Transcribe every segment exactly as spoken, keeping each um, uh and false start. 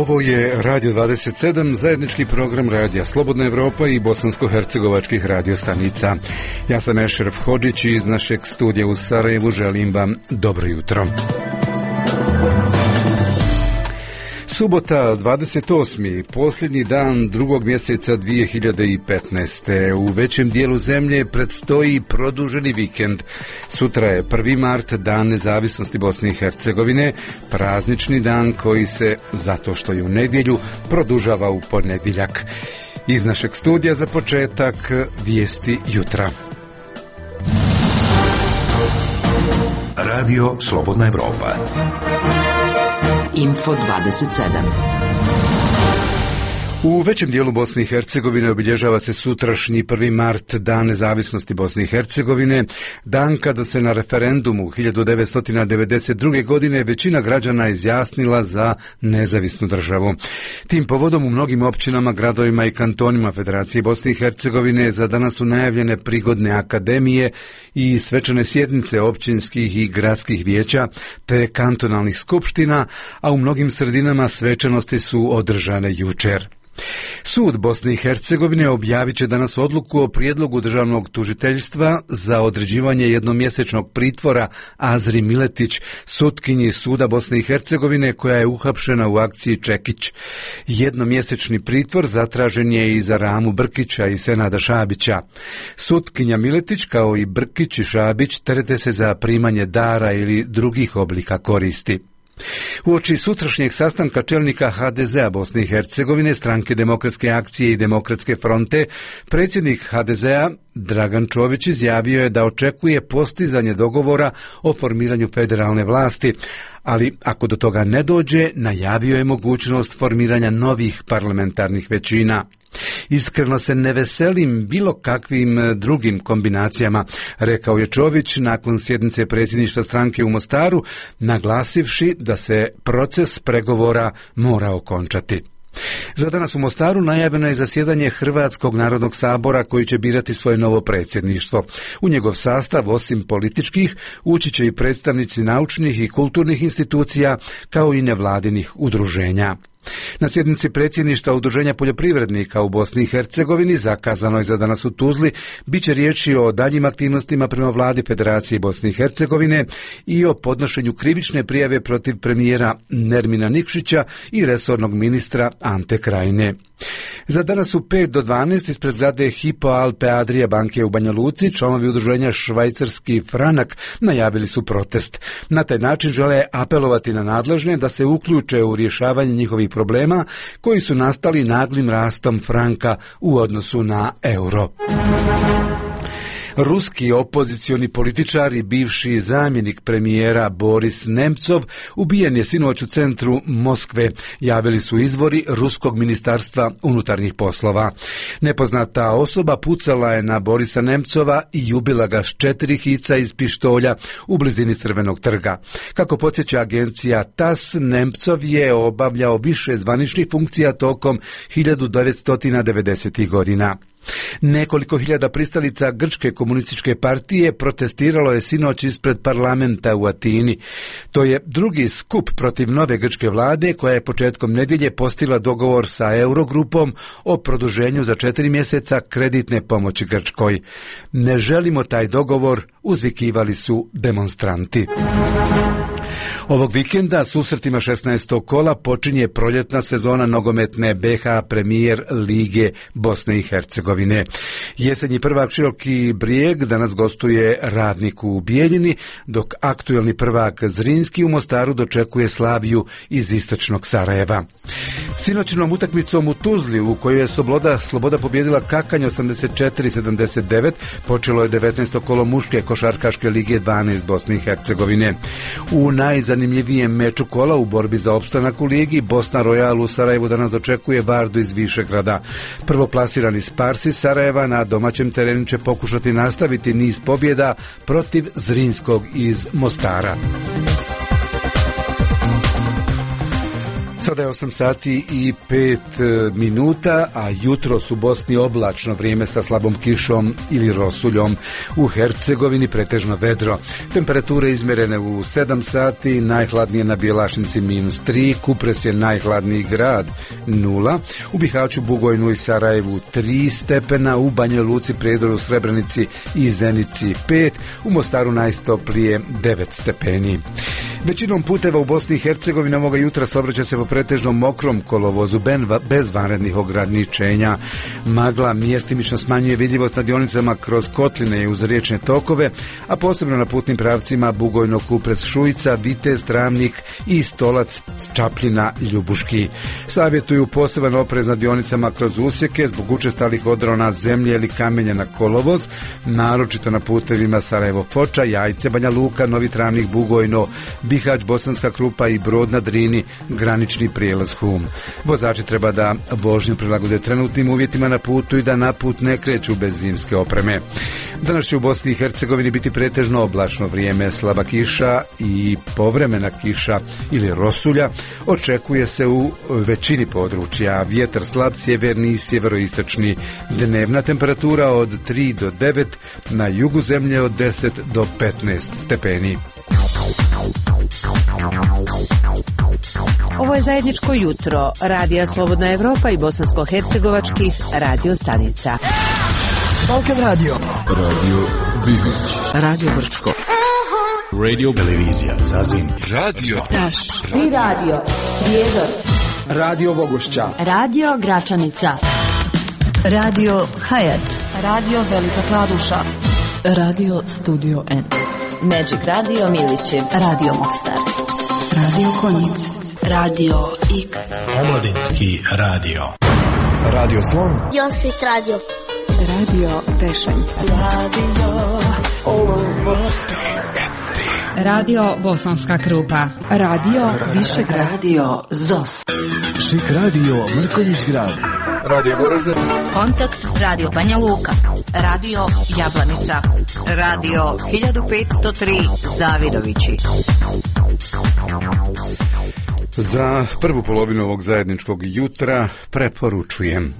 Ovo je Radio dvadeset sedam, zajednički program Radija Slobodna Evropa i bosansko-hercegovačkih radiostanica. Ja sam Ešref Hodžić i iz našeg studija u Sarajevu želim vam dobro jutro. Subota, dvadeset osmi posljednji dan drugog mjeseca dvije hiljade petnaeste. U većem dijelu zemlje predstoji produženi vikend. Sutra je prvi mart, dan nezavisnosti Bosne i Hercegovine, praznični dan koji se, zato što je u nedjelju, produžava u ponedjeljak. Iz našeg studija za početak vijesti jutra. Radio Slobodna Evropa. Info dvadeset sedam. U većem dijelu Bosne i Hercegovine obilježava se sutrašnji prvi mart, dan nezavisnosti Bosne i Hercegovine, dan kada se na referendumu hiljadu devetsto devedeset druge. godine većina građana izjasnila za nezavisnu državu. Tim povodom u mnogim općinama, gradovima i kantonima Federacije Bosne i Hercegovine za danas su najavljene prigodne akademije i svečane sjednice općinskih i gradskih vijeća te kantonalnih skupština, a u mnogim sredinama svečanosti su održane jučer. Sud Bosne i Hercegovine objavit će danas odluku o prijedlogu državnog tužiteljstva za određivanje jednomjesečnog pritvora Azri Miletić, sutkinji Suda Bosne i Hercegovine koja je uhapšena u akciji Čekić. Jednomjesečni pritvor zatražen je i za Ramu Brkića i Senada Šabića. Sutkinja Miletić kao i Brkić i Šabić terete se za primanje dara ili drugih oblika koristi. Uoči sutrašnjeg sastanka čelnika ha de zea Bosne i Hercegovine, Stranke demokratske akcije i Demokratske fronte, predsjednik ha de zea Dragan Čović izjavio je da očekuje postizanje dogovora o formiranju federalne vlasti, ali ako do toga ne dođe, najavio je mogućnost formiranja novih parlamentarnih većina. Iskreno se ne veselim bilo kakvim drugim kombinacijama, rekao je Čović nakon sjednice predsjedništva stranke u Mostaru, naglasivši da se proces pregovora mora okončati. Za danas u Mostaru najavljeno je zasjedanje Hrvatskog narodnog sabora koji će birati svoje novo predsjedništvo. U njegov sastav, osim političkih, ući će i predstavnici naučnih i kulturnih institucija kao i nevladinih udruženja. Na sjednici predsjedništva Udruženja poljoprivrednika u Bosni i Hercegovini, zakazanoj za danas u Tuzli, bit će riječi o daljim aktivnostima prema vladi Federacije Bosne i Hercegovine i o podnošenju krivične prijave protiv premijera Nermina Nikšića i resornog ministra Ante Krajine. Za danas u pet do dvanaest ispred zgrade Hypo Alpe Adria banke u Banja Luci članovi udruženja Švajcarski franak najavili su protest. Na taj način žele apelovati na nadležne da se uključe u rješavanje njihovih problema koji su nastali naglim rastom franka u odnosu na euro. Ruski opozicioni političar i bivši zamjenik premijera Boris Nemcov ubijen je sinoć u centru Moskve, javili su izvori Ruskog ministarstva unutarnjih poslova. Nepoznata osoba pucala je na Borisa Nemcova i ubila ga s četiri hica iz pištolja u blizini Crvenog trga. Kako podsjeća agencija tas, Nemcov je obavljao više zvaničnih funkcija tokom hiljadu devetsto devedesetih. godina. Nekoliko hiljada pristalica Grčke komunističke partije protestiralo je sinoć ispred parlamenta u Atini. To je drugi skup protiv nove grčke vlade koja je početkom nedjelje postigla dogovor sa Eurogrupom o produženju za četiri mjeseca kreditne pomoći Grčkoj. Ne želimo taj dogovor, uzvikivali su demonstranti. Ovog vikenda susretima šesnaestog kola počinje proljetna sezona nogometne be ha Premier lige Bosne i Hercegovine. Jesenji prvak Široki Brijeg danas gostuje Radnik u Bijeljini, dok aktuelni prvak Zrinski u Mostaru dočekuje Slaviju iz istočnog Sarajeva. Sinoćnom utakmicom u Tuzli, u kojoj je Sloboda, Sloboda pobjedila Kakanj osamdeset četiri sedamdeset devet, počelo je devetnaesto kolo muške košarkaške lige dvanaest Bosne i Hercegovine. U najzanimljivijem meču kola u borbi za opstanak u ligi, Bosna Royal u Sarajevu danas dočekuje Vardu iz Višegrada. Prvoplasirani Sparsi Sarajeva na domaćem terenu će pokušati nastaviti niz pobjeda protiv Zrinskog iz Mostara. Sada je osam sati i pet minuta, a jutros u Bosni oblačno vrijeme sa slabom kišom ili rosuljom. U Hercegovini pretežno vedro. Temperature izmjerene u sedam sati, najhladnije na Bjelašnici minus tri, Kupres je najhladniji grad nula, u Bihaću, Bugojnu i Sarajevu tri stepena, u Banja Luci, Prijedoru, Srebrenici i Zenici pet, u Mostaru najstoplije devet stepeni. Većinom puteva u Bosni i Hercegovini ovoga jutra saobraća se po pretežno mokrom kolovozu bez vanrednih ograničenja. Magla mjestimično smanjuje vidljivost na dionicama kroz kotline i uz riječne tokove, a posebno na putnim pravcima Bugojno, Kupres, Šujica, Vitez, Travnik i Stolac, Čapljina, Ljubuški. Savjetuju poseban oprez na dionicama kroz usjeke zbog učestalih odrona zemlje ili kamenja na kolovoz, naročito na putevima Sarajevo, Foča, Jajce, Banja Luka, Novi Travnik, Bugojno, Bihać, Bosanska Krupa i Brod na Drini, granični prijelaz Hum. Vozači treba da vožnju prilagode trenutnim uvjetima na putu i da na put ne kreću bez zimske opreme. Danas će u Bosni i Hercegovini biti pretežno oblačno vrijeme, slaba kiša i povremena kiša ili rosulja očekuje se u većini područja. Vjetar slab sjeverni i sjeveroistočni. Dnevna temperatura od tri do devet, na jugu zemlje od deset do petnaest stepeni. Ovo je zajedničko jutro Radija Slobodna Evropa i bosansko-hercegovačkih radio stanica. Balkan Radio, Radio Bihać, Radio Brčko, Radio Televizija Zazin, Radio Taš, i Radio Prijedor, Radio Vogošća, Radio Gračanica, Radio Hayat, Radio Velika Kladuša, Radio Studio N, Magic Radio Milići, Radio Mostar, Radio Konjic, Radio X, Omladinski radio, Radio Slon, Josvit Radio, Radio Tešanj, Radio Radio Bosanska Krupa, Radio Višegrad, Radio Zos, Šik Radio Mrkonjić Grad, Radio Goražde, Kontakt Radio Banja Luka, Radio Jablanica, Radio hiljadu petsto tri Zavidovići. Za prvu polovinu ovog zajedničkog jutra preporučujem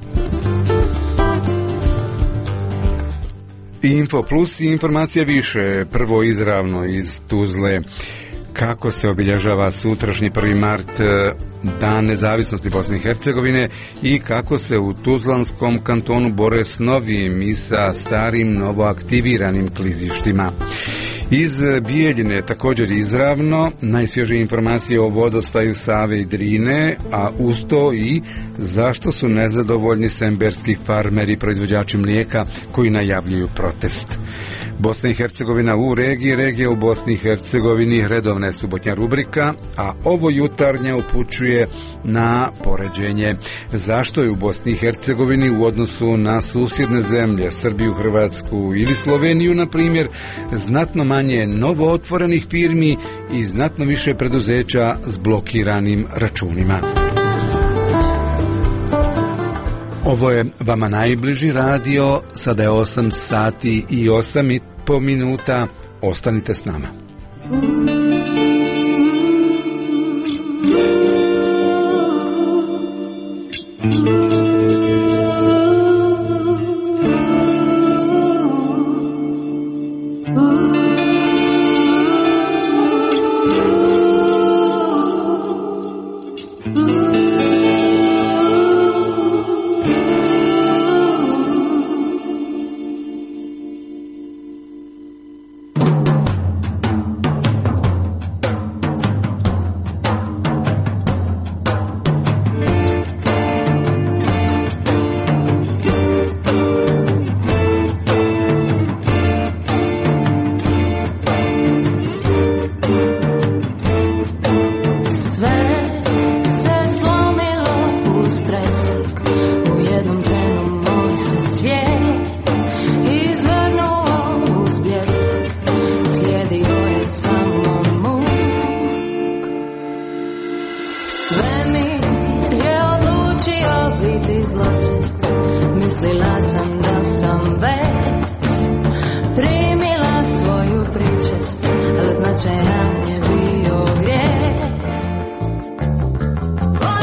Info Plus i informacija više. Prvo izravno iz Tuzle. Kako se obilježava sutrašnji prvi mart, Dan nezavisnosti Bosne i Hercegovine, i kako se u Tuzlanskom kantonu bore s novim i sa starim novoaktiviranim klizištima. Iz Bijeljine također izravno najsvježije informacije o vodostaju Save i Drine, a uz to i zašto su nezadovoljni semberski farmeri, proizvođači mlijeka koji najavljuju protest. Bosna i Hercegovina u regiji, regija u Bosni i Hercegovini, redovna je subotnja rubrika, a ovo jutarnje upućuje na poređenje. Zašto je u Bosni i Hercegovini u odnosu na susjedne zemlje, Srbiju, Hrvatsku ili Sloveniju, na primjer, znatno manje novo otvorenih firmi i znatno više preduzeća s blokiranim računima. Ovo je vama najbliži radio, sada je osam sati i osam i po minuta, ostanite s nama. značajan je bio grijeh.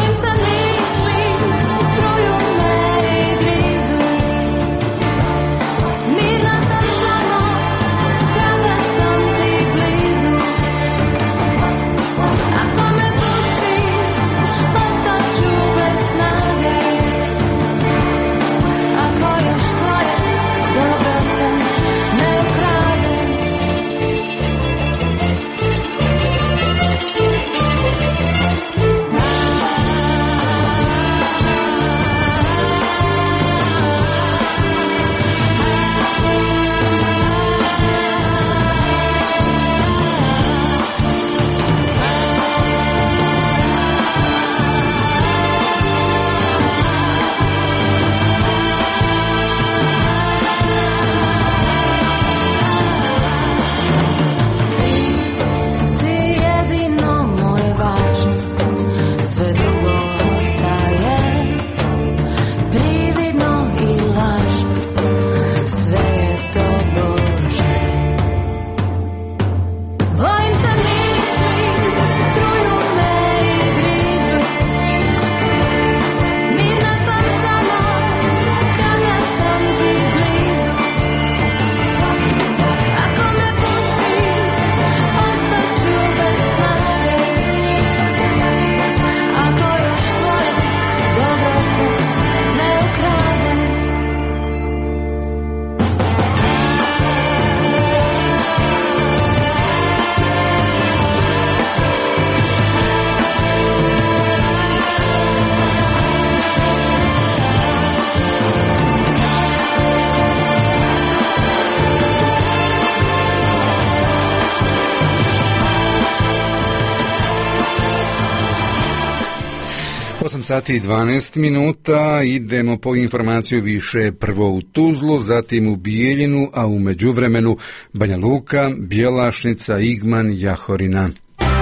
sati i dvanaest minuta, idemo po informaciju više prvo u Tuzlu, zatim u Bijeljinu, a u međuvremenu Banja Luka, Bjelašnica, Igman, Jahorina.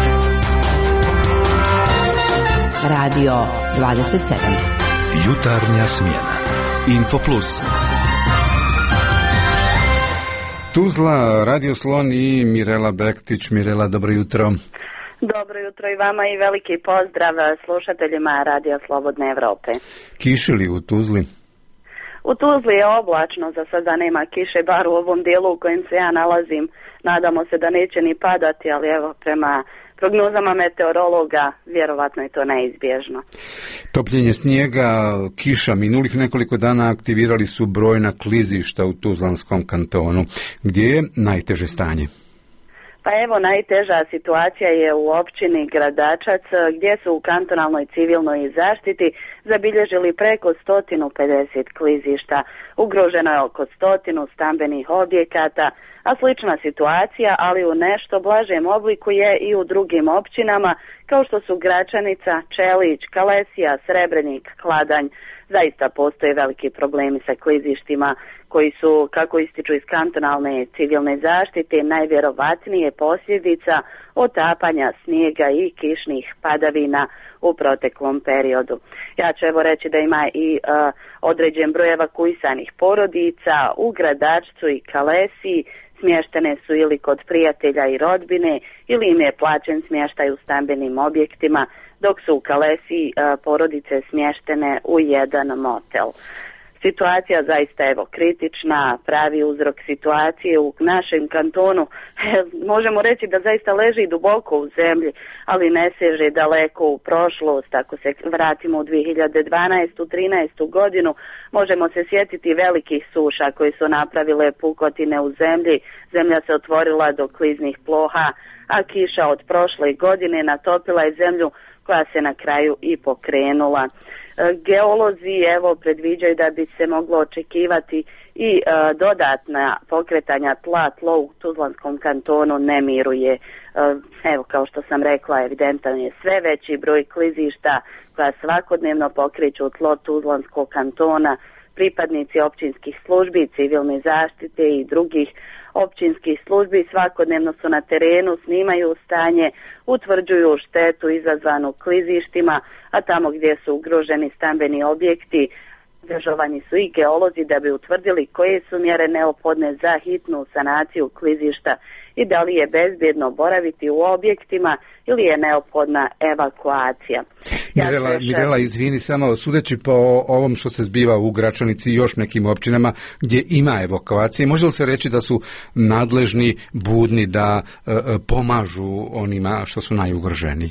Radio dvadeset sedam. Jutarnja smjena. Info Plus. Tuzla, Radio Slon i Mirela Bektić. Mirela, dobro jutro. Dobro jutro i vama i veliki pozdrav slušateljima Radio Slobodne Evrope. Kiši li u Tuzli? U Tuzli je oblačno, za sada nema kiše, bar u ovom dijelu u kojem se ja nalazim. Nadamo se da neće ni padati, ali evo prema prognozama meteorologa vjerovatno je to neizbježno. Topljenje snijega, kiša minulih nekoliko dana aktivirali su brojna klizišta u Tuzlanskom kantonu. Gdje je najteže stanje? Pa evo, najteža situacija je u općini Gradačac, gdje su u kantonalnoj civilnoj zaštiti zabilježili preko sto pedeset klizišta. Ugroženo je oko stotinu stambenih objekata, a slična situacija, ali u nešto blažem obliku je i u drugim općinama, kao što su Gračanica, Čelić, Kalesija, Srebrenik, Kladanj. Zaista postoje veliki problemi sa klizištima koji su, kako ističu iz kantonalne civilne zaštite, najvjerovatnije posljedica otapanja snijega i kišnih padavina u proteklom periodu. Ja ću evo reći da ima i uh, određen broj evakuisanih porodica u Gradačcu i Kalesiji. Smještene su ili kod prijatelja i rodbine ili im je plaćen smještaj u stambenim objektima, dok su u Kalesiji uh, porodice smještene u jedan motel. Situacija zaista evo kritična, pravi uzrok situacije u našem kantonu možemo reći da zaista leži duboko u zemlji, ali ne seže daleko u prošlost. Ako se vratimo u dvije hiljade dvanaestu trinaestu godinu, možemo se sjetiti velikih suša koje su napravile pukotine u zemlji, zemlja se otvorila do kliznih ploha, a kiša od prošle godine natopila je zemlju koja se na kraju i pokrenula. Geolozi evo predviđaju da bi se moglo očekivati i e, dodatna pokretanja tla. Tlo u Tuzlanskom kantonu ne miruje. E, evo kao što sam rekla, evidentan je sve veći broj klizišta koja svakodnevno pokreću tlo Tuzlanskog kantona. Pripadnici općinskih službi, civilne zaštite i drugih općinskih službi svakodnevno su na terenu, snimaju stanje, utvrđuju štetu izazvanu klizištima, a tamo gdje su ugroženi stambeni objekti, angažovani su i geolozi da bi utvrdili koje su mjere neophodne za hitnu sanaciju klizišta i da li je bezbjedno boraviti u objektima ili je neophodna evakuacija. Mirela, ja Mirela, izvini, samo sudeći po ovom što se zbiva u Gračanici i još nekim općinama gdje ima evakuacije, može li se reći da su nadležni, budni da e, pomažu onima što su najugroženiji?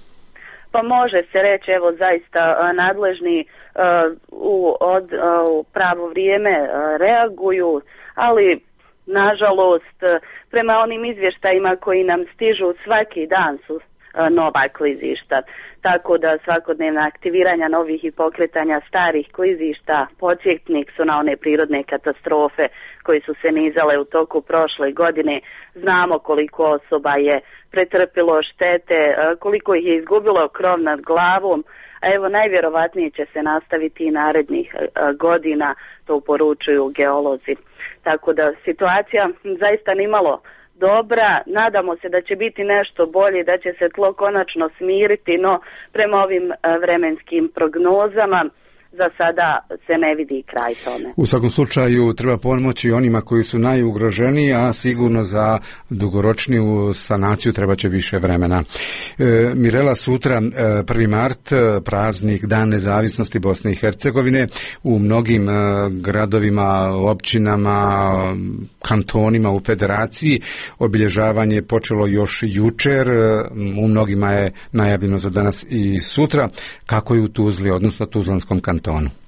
Pa može se reći, evo zaista nadležni uh, u, od, uh, u pravo vrijeme uh, reaguju, ali nažalost prema onim izvještajima koji nam stižu svaki dan su uh, nova klizišta. Tako da svakodnevna aktiviranja novih i pokretanja starih klizišta podsjetnik su na one prirodne katastrofe koje su se nizale u toku prošle godine. Znamo koliko osoba je pretrpilo štete, koliko ih je izgubilo krov nad glavom, a evo najvjerovatnije će se nastaviti i narednih godina, to poručuju geolozi. Tako da situacija zaista nimalo dobra, nadamo se da će biti nešto bolje, da će se tlo konačno smiriti, no prema ovim vremenskim prognozama za sada se ne vidi kraj tome. U svakom slučaju treba pomoći onima koji su najugroženiji, a sigurno za dugoročniju sanaciju treba će više vremena. E, Mirela, sutra prvi mart, praznik Dan nezavisnosti Bosne i Hercegovine, u mnogim e, gradovima, općinama, kantonima u federaciji obilježavanje je počelo još jučer, u mnogima je najavljeno za danas i sutra. Kako je u Tuzli, odnosno Tuzlanskom kantonu?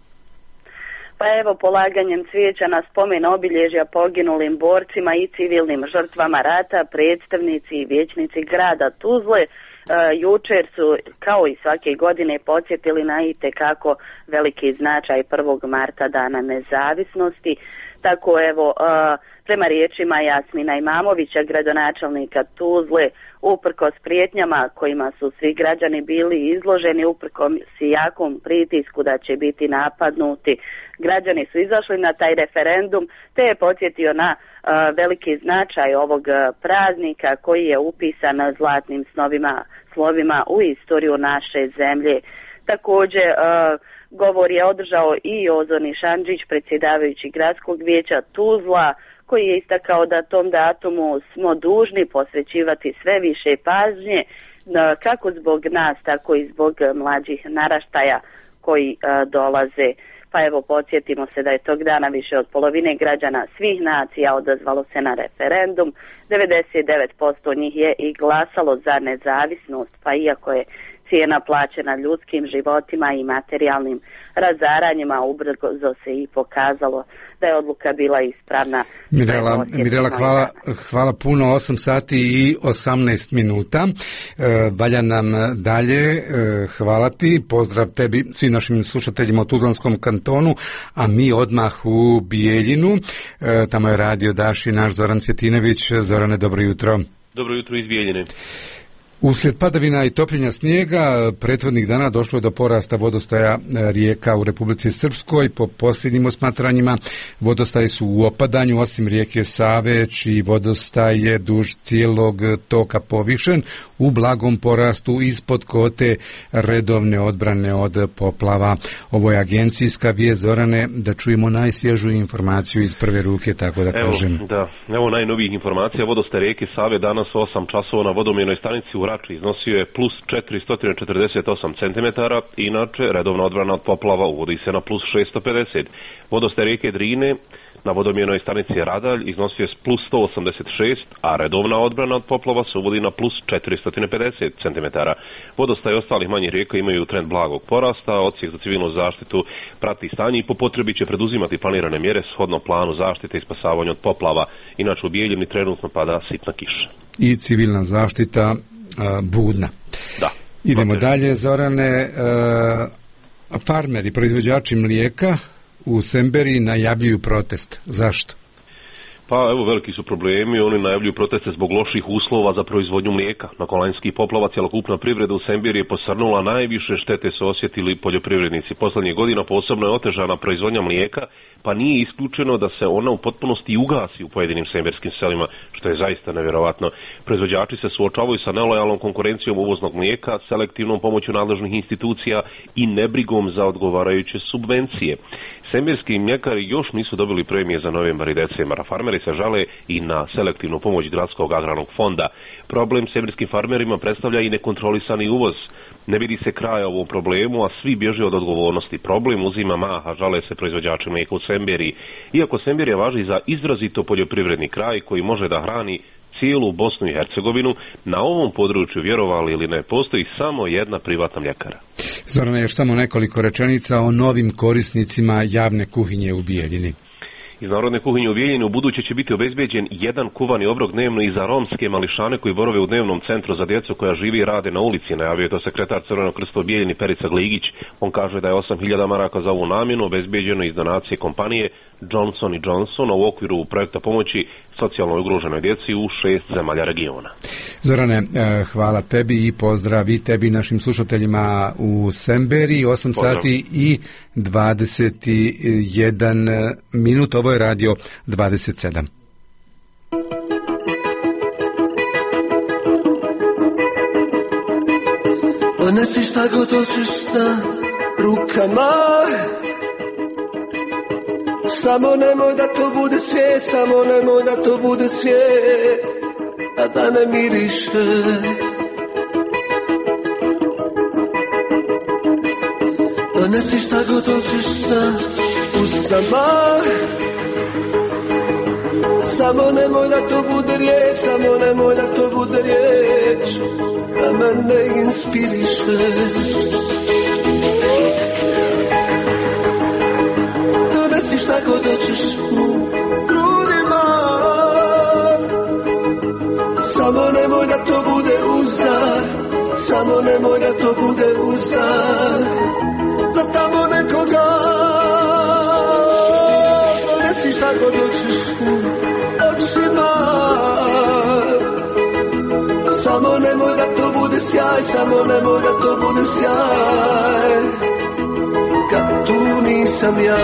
Pa evo, polaganjem cvijeća na spomen obilježja poginulim borcima i civilnim žrtvama rata, predstavnici i vijećnici grada Tuzle e, jučer su, kao i svake godine, podsjetili na itekako veliki značaj prvog marta Dana nezavisnosti. Tako evo, e, Prema riječima Jasmina Imamovića, gradonačelnika Tuzle, uprkos prijetnjama kojima su svi građani bili izloženi, uprkos jakom pritisku da će biti napadnuti, građani su izašli na taj referendum, te je podsjetio na uh, veliki značaj ovog uh, praznika koji je upisan zlatnim snovima, slovima u istoriju naše zemlje. Također uh, govor je održao i Ozoni Šanđić, predsjedavajući gradskog vijeća Tuzla, koji je istakao da tom datumu smo dužni posvećivati sve više pažnje, kako zbog nas, tako i zbog mlađih naraštaja koji uh, dolaze. Pa evo, podsjetimo se da je tog dana više od polovine građana svih nacija odazvalo se na referendum. devedeset devet posto njih je i glasalo za nezavisnost, pa iako je cijena plaćena ljudskim životima i materijalnim razaranjima, ubrzo se i pokazalo da je odluka bila ispravna. Mirela, Mirela hvala, hvala puno, osam sati i osamnaest minuta. E, valja nam dalje, e, hvala ti, pozdrav tebi, svim našim slušateljima u Tuzlanskom kantonu, a mi odmah u Bijeljinu, e, tamo je radio Daši naš Zoran Cvjetinović. Zorane, dobro jutro. Dobro jutro iz Bijeljine. Uslijed padavina i topljenja snijega prethodnih dana došlo je do porasta vodostaja rijeka u Republici Srpskoj. Po posljednjim osmatranjima vodostaji su u opadanju, osim rijeke Save, čiji vodostaj je duž cijelog toka povišen, u blagom porastu ispod kote redovne odbrane od poplava. Ovo je agencijska vijest, Zorane, da čujemo najsvježu informaciju iz prve ruke, tako da evo, kažem. Da, evo najnovijih informacija. Vodostaj rijeke Save danas osam časova na vodomjernoj stanici u Rači iznosio je plus četiristo četrdeset osam centimetara, inače redovna odbrana od poplava uvodi se na plus šesto pedeset. Vodostaj rijeke Drine na vodomjernoj stanici Radalj iznosio je plus sto osamdeset šest, a redovna odbrana od poplava se uvodi na plus četiristo pedeset centimetara. Vodostaj ostalih manjih rijeka imaju trend blagog porasta, odsjek za civilnu zaštitu prati stanje i po potrebi će preduzimati planirane mjere shodno planu zaštite i spasavanja od poplava. Inače u Bijeljini trenutno pada sitna kiša. I civilna zaštita a, budna. Da. Idemo Protiv. dalje, Zorane. A, farmeri, proizvođači mlijeka u Semberiji najavljuju protest. Zašto? Pa evo, veliki su problemi, oni najavljuju proteste zbog loših uslova za proizvodnju mlijeka. Nakon lanjskih poplava cjelokupna privreda u Semberiji je posrnula, najviše štete su osjetili poljoprivrednici. Poslednjih godina posebno je otežana proizvodnja mlijeka, pa nije isključeno da se ona u potpunosti ugasi u pojedinim semberskim selima, što je zaista nevjerovatno. Proizvođači se suočavaju sa nelojalnom konkurencijom uvoznog mlijeka, selektivnom pomoću nadležnih institucija i nebrigom za odgovarajuće subvencije. Semberski mljekari još nisu dobili premije za novembar i decembar, a farmeri se žale i na selektivnu pomoć Gradskog agrarnog fonda. Problem semberskim farmerima predstavlja i nekontrolisani uvoz. Ne vidi se kraja ovom problemu, a svi bježe od odgovornosti. Problem uzima maha, žale se proizvođači mlijeka u Semberiji. Iako Semberija važi za izrazito poljoprivredni kraj koji može da hrani cijelu Bosnu i Hercegovinu, na ovom području, vjerovali ili ne, postoji samo jedna privatna mljekara. Zorane, još samo nekoliko rečenica o novim korisnicima javne kuhinje u Bijeljini. Iz narodne kuhinje u Bijeljini u buduće će biti obezbeđen jedan kuvani obrok dnevno i za romske mališane koji borave u dnevnom centru za djecu koja živi i rade na ulici. Najavio je to sekretar Crvenog krsta u Bijeljini Perica Gligić. On kaže da je osam hiljada maraka za ovu namjenu obezbeđeno iz donacije kompanije Johnson and Johnson u okviru projekta pomoći socijalno ugroženoj djeci u šest zemalja regiona. Zorane, hvala tebi i pozdrav i tebi našim slušateljima u Semberiji. osam sati i dvadeset jedan minut. Ovo je radio dvadeset sedam. Donesi šta god hoćeš na rukama, samo nemoj da to bude svijet, samo nemoj da to bude svijet, a da ne miriše. Donesi šta god hoćeš na ustama, samo nemoj da to bude riječ, samo nemoj da to bude riječ, da me ne inspiriše. Donesi šta god hoćeš u grudima, samo nemoj da to bude uzdar, samo nemoj da to bude uzdar, za tamo nekoga. Donesi šta god hoćeš u samo nemoj da to bude sjaj, kad tu nisam ja.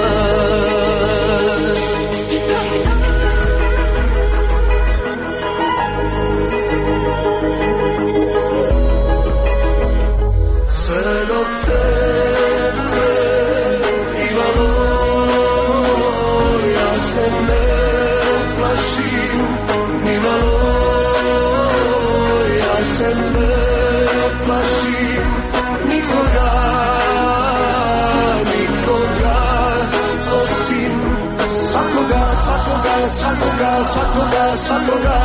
Sve dok tebe imamo, ja se ne plašim nimalo, ja se ne plašim nikoga, nikoga osim svakoga, svakoga, svakoga, svakoga, svakoga.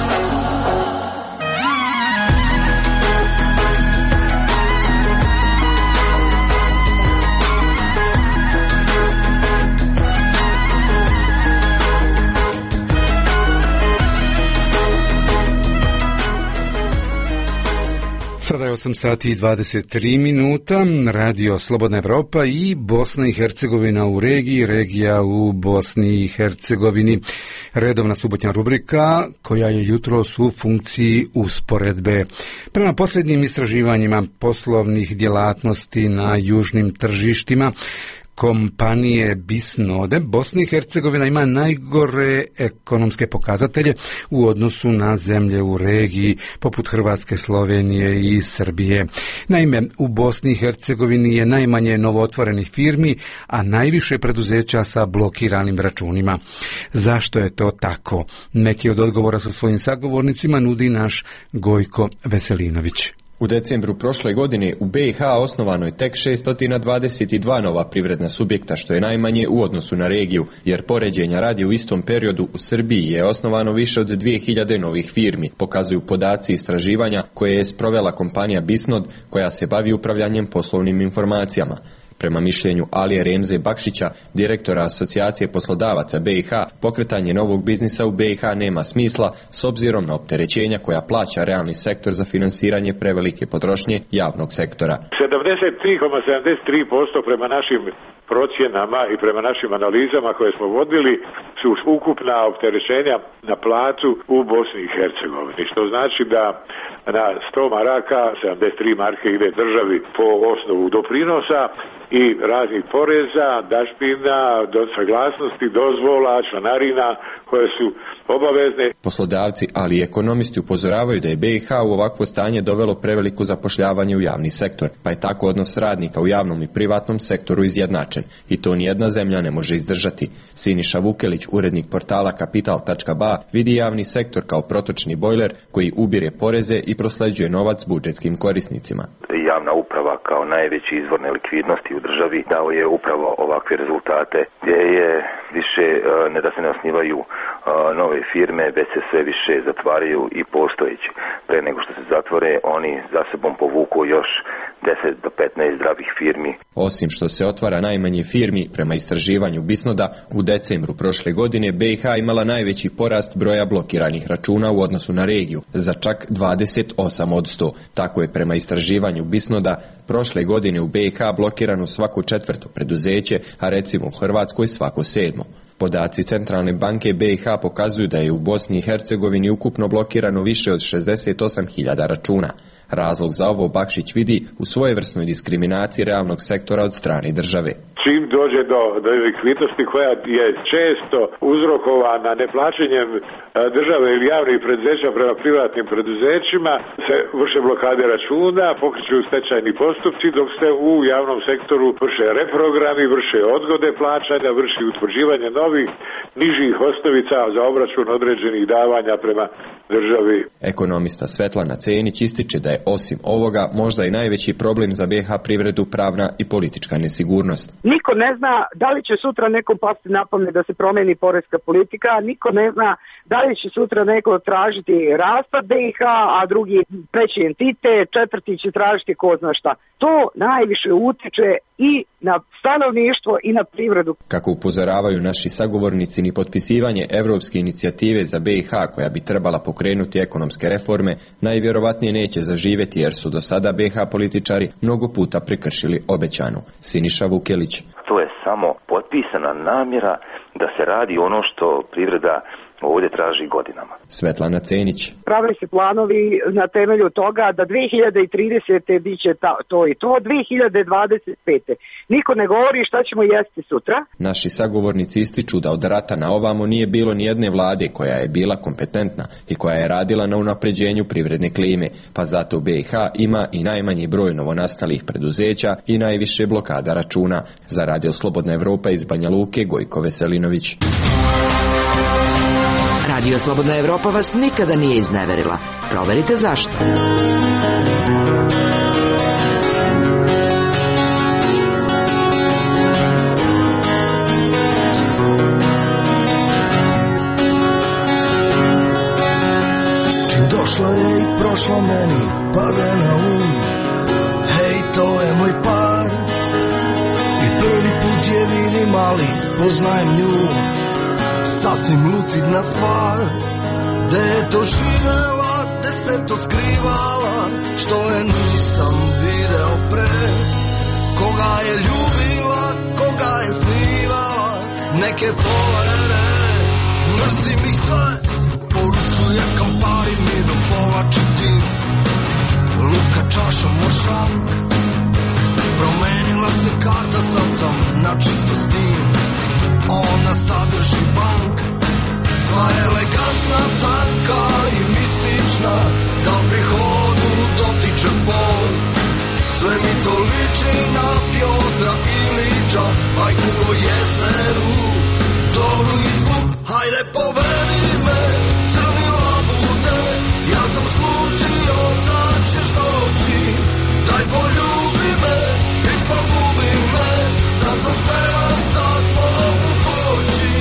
Sada je osam sati i dvadeset tri minuta, Radio Slobodna Evropa i Bosna i Hercegovina u regiji, regija u Bosni i Hercegovini. Redovna subotnja rubrika koja je jutros u funkciji usporedbe. Prema posljednjim istraživanjima poslovnih djelatnosti na južnim tržištima kompanije Bisnode, Bosna i Hercegovina ima najgore ekonomske pokazatelje u odnosu na zemlje u regiji, poput Hrvatske, Slovenije i Srbije. Naime, u Bosni i Hercegovini je najmanje novootvorenih firmi, a najviše preduzeća sa blokiranim računima. Zašto je to tako? Neki od odgovora sa svojim sagovornicima nudi naš Gojko Veselinović. U decembru prošle godine u B i H osnovano je tek šesto dvadeset dva nova privredna subjekta, što je najmanje u odnosu na regiju, jer poređenja radi u istom periodu u Srbiji je osnovano više od dvije hiljade novih firmi, pokazuju podaci istraživanja koje je sprovela kompanija Bisnod, koja se bavi upravljanjem poslovnim informacijama. Prema mišljenju Alije Remze Bakšića, direktora Asocijacije poslodavaca B i H, pokretanje novog biznisa u B i H nema smisla s obzirom na opterećenja koja plaća realni sektor za finansiranje prevelike potrošnje javnog sektora. sedamdeset tri zarez sedamdeset tri posto prema našim procjenama i prema našim analizama koje smo vodili su ukupna opterećenja na platu u Bosni i Hercegovini, što znači da na sto maraka sedamdeset tri marke ide državi po osnovu doprinosa i raznih poreza, dažbina, saglasnosti, dozvola, članarina koje su obavezne. Poslodavci, ali i ekonomisti upozoravaju da je B i H u ovakvo stanje dovelo preveliku zapošljavanje u javni sektor, pa je tako odnos radnika u javnom i privatnom sektoru izjednačen i to nijedna zemlja ne može izdržati. Siniša Vukelić, urednik portala kapital tačka ba, vidi javni sektor kao protočni bojler koji ubire poreze i prosleđuje novac budžetskim korisnicima. Javna uprava kao najveći izvor nelikvidnosti u državi dao je upravo ovakve rezultate, gdje je više ne da se ne osnivaju nove firme, već se sve više zatvaraju i postojeći. Pre nego što se zatvore, oni za sobom povuku još deset do petnaest zdravih firmi. Osim što se otvara najmanje firmi, prema istraživanju Bisnoda, u decembru prošle godine B i H imala najveći porast broja blokiranih računa u odnosu na regiju, za čak dvadeset osam posto. Tako je prema istraživanju Bisnoda prošle godine u B i H blokirano svako četvrto preduzeće, a recimo u Hrvatskoj svako sedmo. Podaci Centralne banke B i H pokazuju da je u Bosni i Hercegovini ukupno blokirano više od šezdeset osam hiljada računa. Razlog za ovo Bakšić vidi u svojevrsnoj diskriminaciji realnog sektora od strane države. Čim dođe do, do likvidnosti koja je često uzrokovana neplaćanjem države ili javnih preduzeća prema privatnim preduzećima, se vrše blokade računa, pokreću stečajni postupci, dok se u javnom sektoru vrše reprogrami, vrše odgode plaćanja, vrši utvrđivanje novih nižih osnovica za obračun određenih davanja prema državi. Ekonomista Svetlana Cenić ističe da je osim ovoga možda i najveći problem za B i H privredu pravna i politička nesigurnost. Niko ne zna da li će sutra nekom pasti na pamet da se promeni poreska politika, niko ne zna da li će sutra neko tražiti raspad B i H, a drugi treći entitet, četvrti će tražiti ko zna šta. To najviše utiče i na stanovništvo i na privredu. Kako upozoravaju naši sagovornici, ni potpisivanje Evropske inicijative za B i H, koja bi trebala pokrenuti ekonomske reforme, najvjerovatnije neće zaživjeti jer su do sada B i H političari mnogo puta prekršili obećanu. Siniša Vukelić. To je samo potpisana namjera da se radi ono što privreda ovdje traži godinama. Svetlana Cenić. Pravili se planovi na temelju toga da dve hiljade tridesete bit će ta, to i to, dve hiljade dvadeset pete niko ne govori šta ćemo jesti sutra. Naši sagovornici ističu da od rata na ovamo nije bilo ni jedne vlade koja je bila kompetentna i koja je radila na unapređenju privredne klime, pa zato B i H ima i najmanji broj novonastalih preduzeća i najviše blokada računa. Za Radio Slobodna Evropa iz Banja Luke, Gojko Veselinović. Radio Slobodna Evropa vas nikada nije izneverila. Proverite zašto. Čim došla je i prošla meni, pade na um, hej, to je moj par. I prvi put je vidim, ali poznajem nju. Sasvim lucidna stvar. Gde je to živela, gde se to skrivala, što je nisam video pre. Koga je ljubila, koga je snivala, neke folere. Mrzim ih sve, poručuje Kampari mi do povlači dim. Lutka čaša mošank, promenila se karta, sad sam na čisto s tim. Ona sadrži bank, sva elegantna, tanka i mistična, da pri hodu dotiče pol. Sve mi to liči na Piotra Ilića, bajku o jezeru, dobru izluk. Hajde povedi me, crni labude, ja sam slutio da ćeš doći. Daj poljubi me i pogubi me, sad sam spreman, sad mogu poći.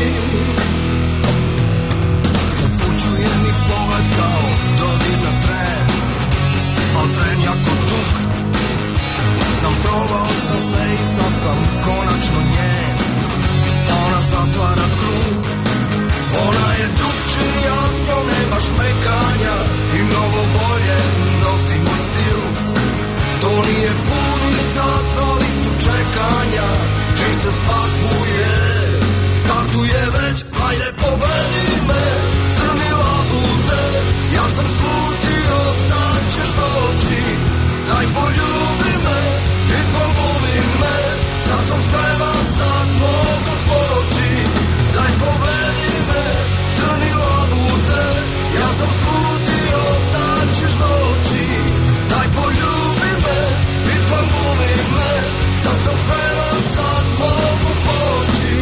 Upućuje mi pogled kao dodir na tren, al tren jako dug. Znam, probao sam sve i sad sam konačno njen. Ona zatvara krug, ona je drugčija, s njom nema šmekanja i mnogo bolje nosi moj stil. To nije punica za listu čekanja, čim se spakuje, startuje već. Hajde pobedi me, crni labute, ja sam slutio da ćeš doći. Daj poljubi me i pogubi me, sad sam spreman, sad mogu poći. Daj pobedi me, crni labute, ja sam slutio da ćeš doći. Daj poljubi me i pogubi me, sad sam spreman, sad mogu poći.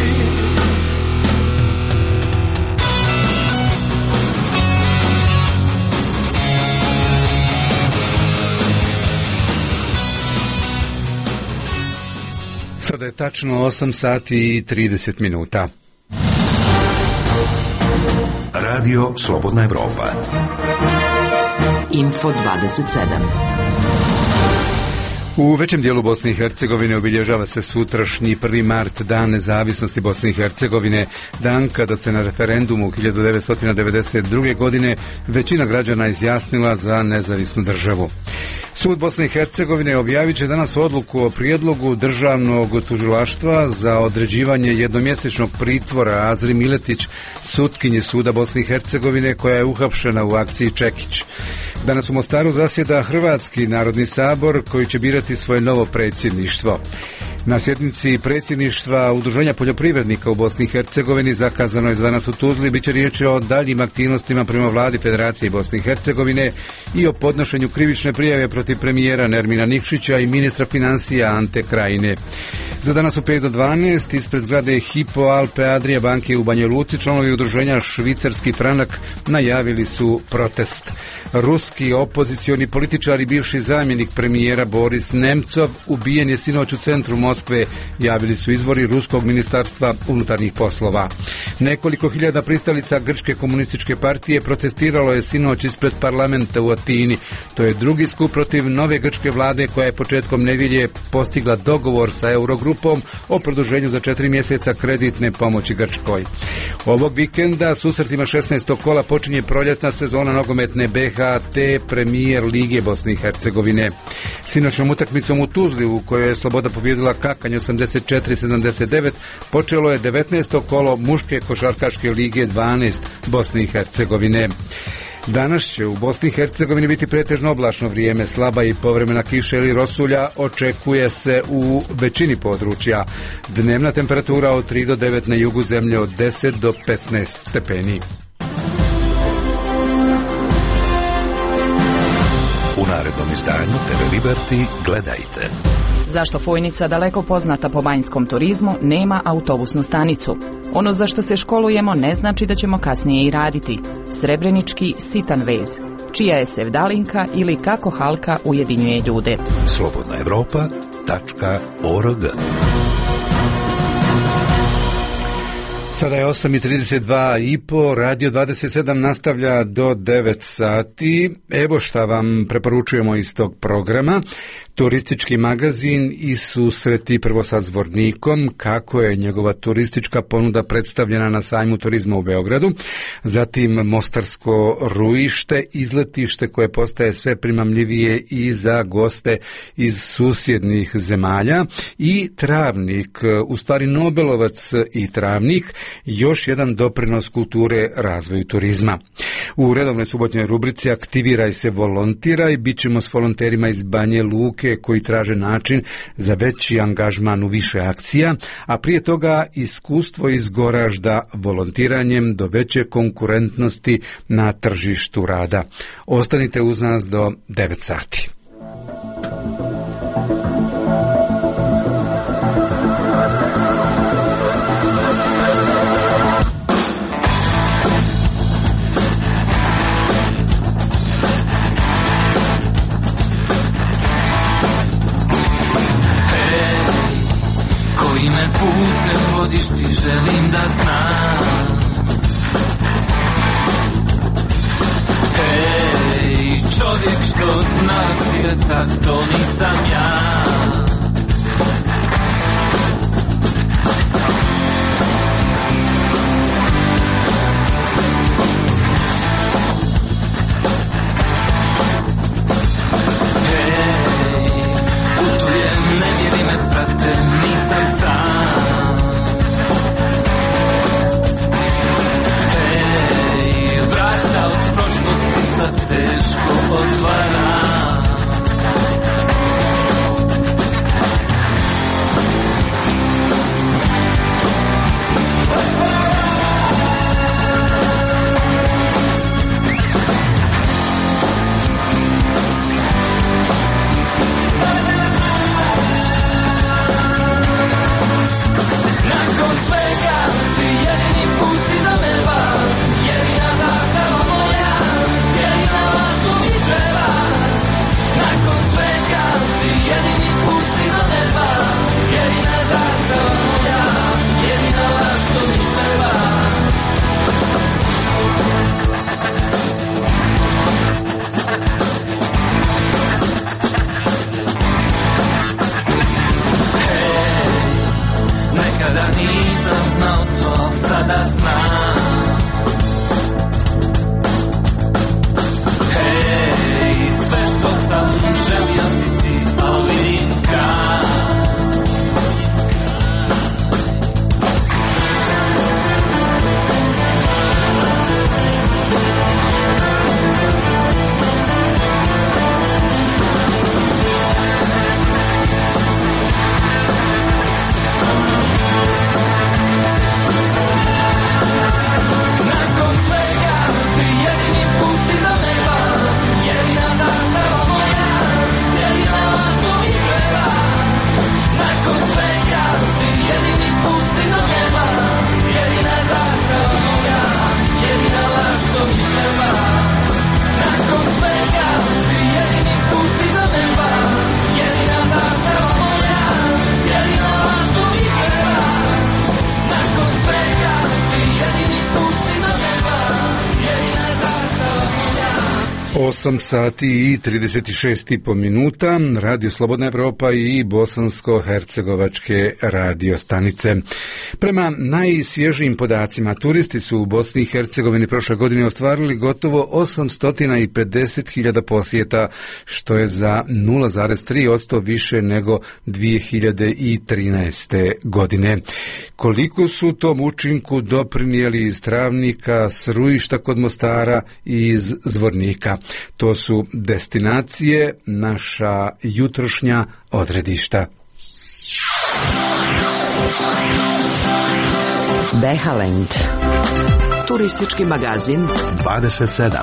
Sada je tačno osam sati i trideset minuta. Radio Slobodna Evropa. Info dvadeset sedam. U većem dijelu Bosne i Hercegovine obilježava se sutrašnji prvi mart, dan nezavisnosti Bosne i Hercegovine, dan kada se na referendumu hiljadu devetsto devedeset druge. godine većina građana izjasnila za nezavisnu državu. Sud Bosne i Hercegovine objavit će danas odluku o prijedlogu državnog tužilaštva za određivanje jednomjesečnog pritvora Azri Miletić, sutkinje Suda Bosne i Hercegovine koja je uhapšena u akciji Čekić. Danas u Mostaru zasjeda Hrvatski narodni sabor koji će birati svoje novo predsjedništvo. Na sjednici predsjedništva Udruženja poljoprivrednika u Bosni i Hercegovini zakazano je za danas u Tuzli, bit će riječ o daljim aktivnostima prema vladi Federacije Bosne i Hercegovine i o podnošenju krivične prijave protiv premijera Nermina Nikšića i ministra financija Ante Krajine. Za danas u pet do dvanaest ispred zgrade Hypo Alpe Adria banke u Banja Luci članovi udruženja Švicarski franak najavili su protest. Ruski opozicioni političar i bivši zamjenik premijera Boris Nemcov ubijen je sinoć u centru Moskve, javili su izvori Ruskog ministarstva unutarnjih poslova. Nekoliko hiljada pristalica Grčke komunističke partije protestiralo je sinoć ispred parlamenta u Atini. To je drugi skup protiv nove grčke vlade koja je početkom nedjelje postigla dogovor sa Eurogrupom Eurogrupom o produženju za četiri mjeseca kreditne pomoći Grčkoj. Ovog vikenda susretima šesnaestog kola počinje proljetna sezona nogometne B H T Premier Lige Bosne i Hercegovine. Sinoćnom utakmicom u Tuzli, u kojoj je Sloboda pobijedila Kakanj osamdeset četiri sedamdeset devet, počelo je devetnaesto kolo muške košarkaške lige dvanaest Bosne i Hercegovine. Danas će u Bosni i Hercegovini biti pretežno oblačno vrijeme, slaba i povremena kiša ili rosulja očekuje se u većini područja. Dnevna temperatura od tri do devet, na jugu zemlje od deset do petnaest stepeni. U narednom izdanju T V Liberty gledajte. Zašto Fojnica, daleko poznata po banjskom turizmu, nema autobusnu stanicu? Ono za što se školujemo ne znači da ćemo kasnije i raditi. Srebrenički sitan vez. Čija je sevdalinka ili kako Halka ujedinjuje ljude? Slobodna Evropa tačka org. Sada je osam i trideset dva i po, Radio dvadeset sedam nastavlja do devet sati. Evo šta vam preporučujemo iz tog programa. Turistički magazin i susreti prvo sa Zvornikom, kako je njegova turistička ponuda predstavljena na sajmu turizma u Beogradu, zatim Mostarsko rujište, izletište koje postaje sve primamljivije i za goste iz susjednih zemalja, i Travnik, u stvari Nobelovac i Travnik, još jedan doprinos kulture razvoju turizma. U redovnoj subotnjoj rubrici Aktiviraj se, volontiraj, bit ćemo s volonterima iz Banje Luke koji traže način za veći angažman u više akcija, a prije toga iskustvo iz Goražda volontiranjem do veće konkurentnosti na tržištu rada. Ostanite uz nas do devet sati. Putem vodiš ti, želim da znam. Hej, čovjek što zna svijeta, to nisam ja. Hej, putujem, ne vjeri me prate, nisam sam. Teško otvara. Nakon svega ti jedini put si do neba, jedina zastava moja, jedina lasu mi treba. Nakon svega ti jedini put si do neba, jedina zastava moja, jedina lasu mi treba. Hej, nekada nisam znao to, sada znam. Hej, sve što sam želio si ti, ali vidim kad. Nakon svega ti jedini put si do neba, jedina zastava moja, osam sati i trideset šest i po minuta, Radio Slobodna Evropa i bosansko-hercegovačke radio stanice. Prema najsvježijim podacima, turisti su u Bosni i Hercegovini prošle godine ostvarili gotovo osamsto pedeset hiljada posjeta, što je za nula zarez tri posto više nego dvije hiljade trinaeste. godine. Koliko su tom učinku doprinijeli iz Travnika, s Rujišta kod Mostara i iz Zvornika? To su destinacije, naša jutrošnja odredišta. Behaland. Turistički magazin dvadeset sedam.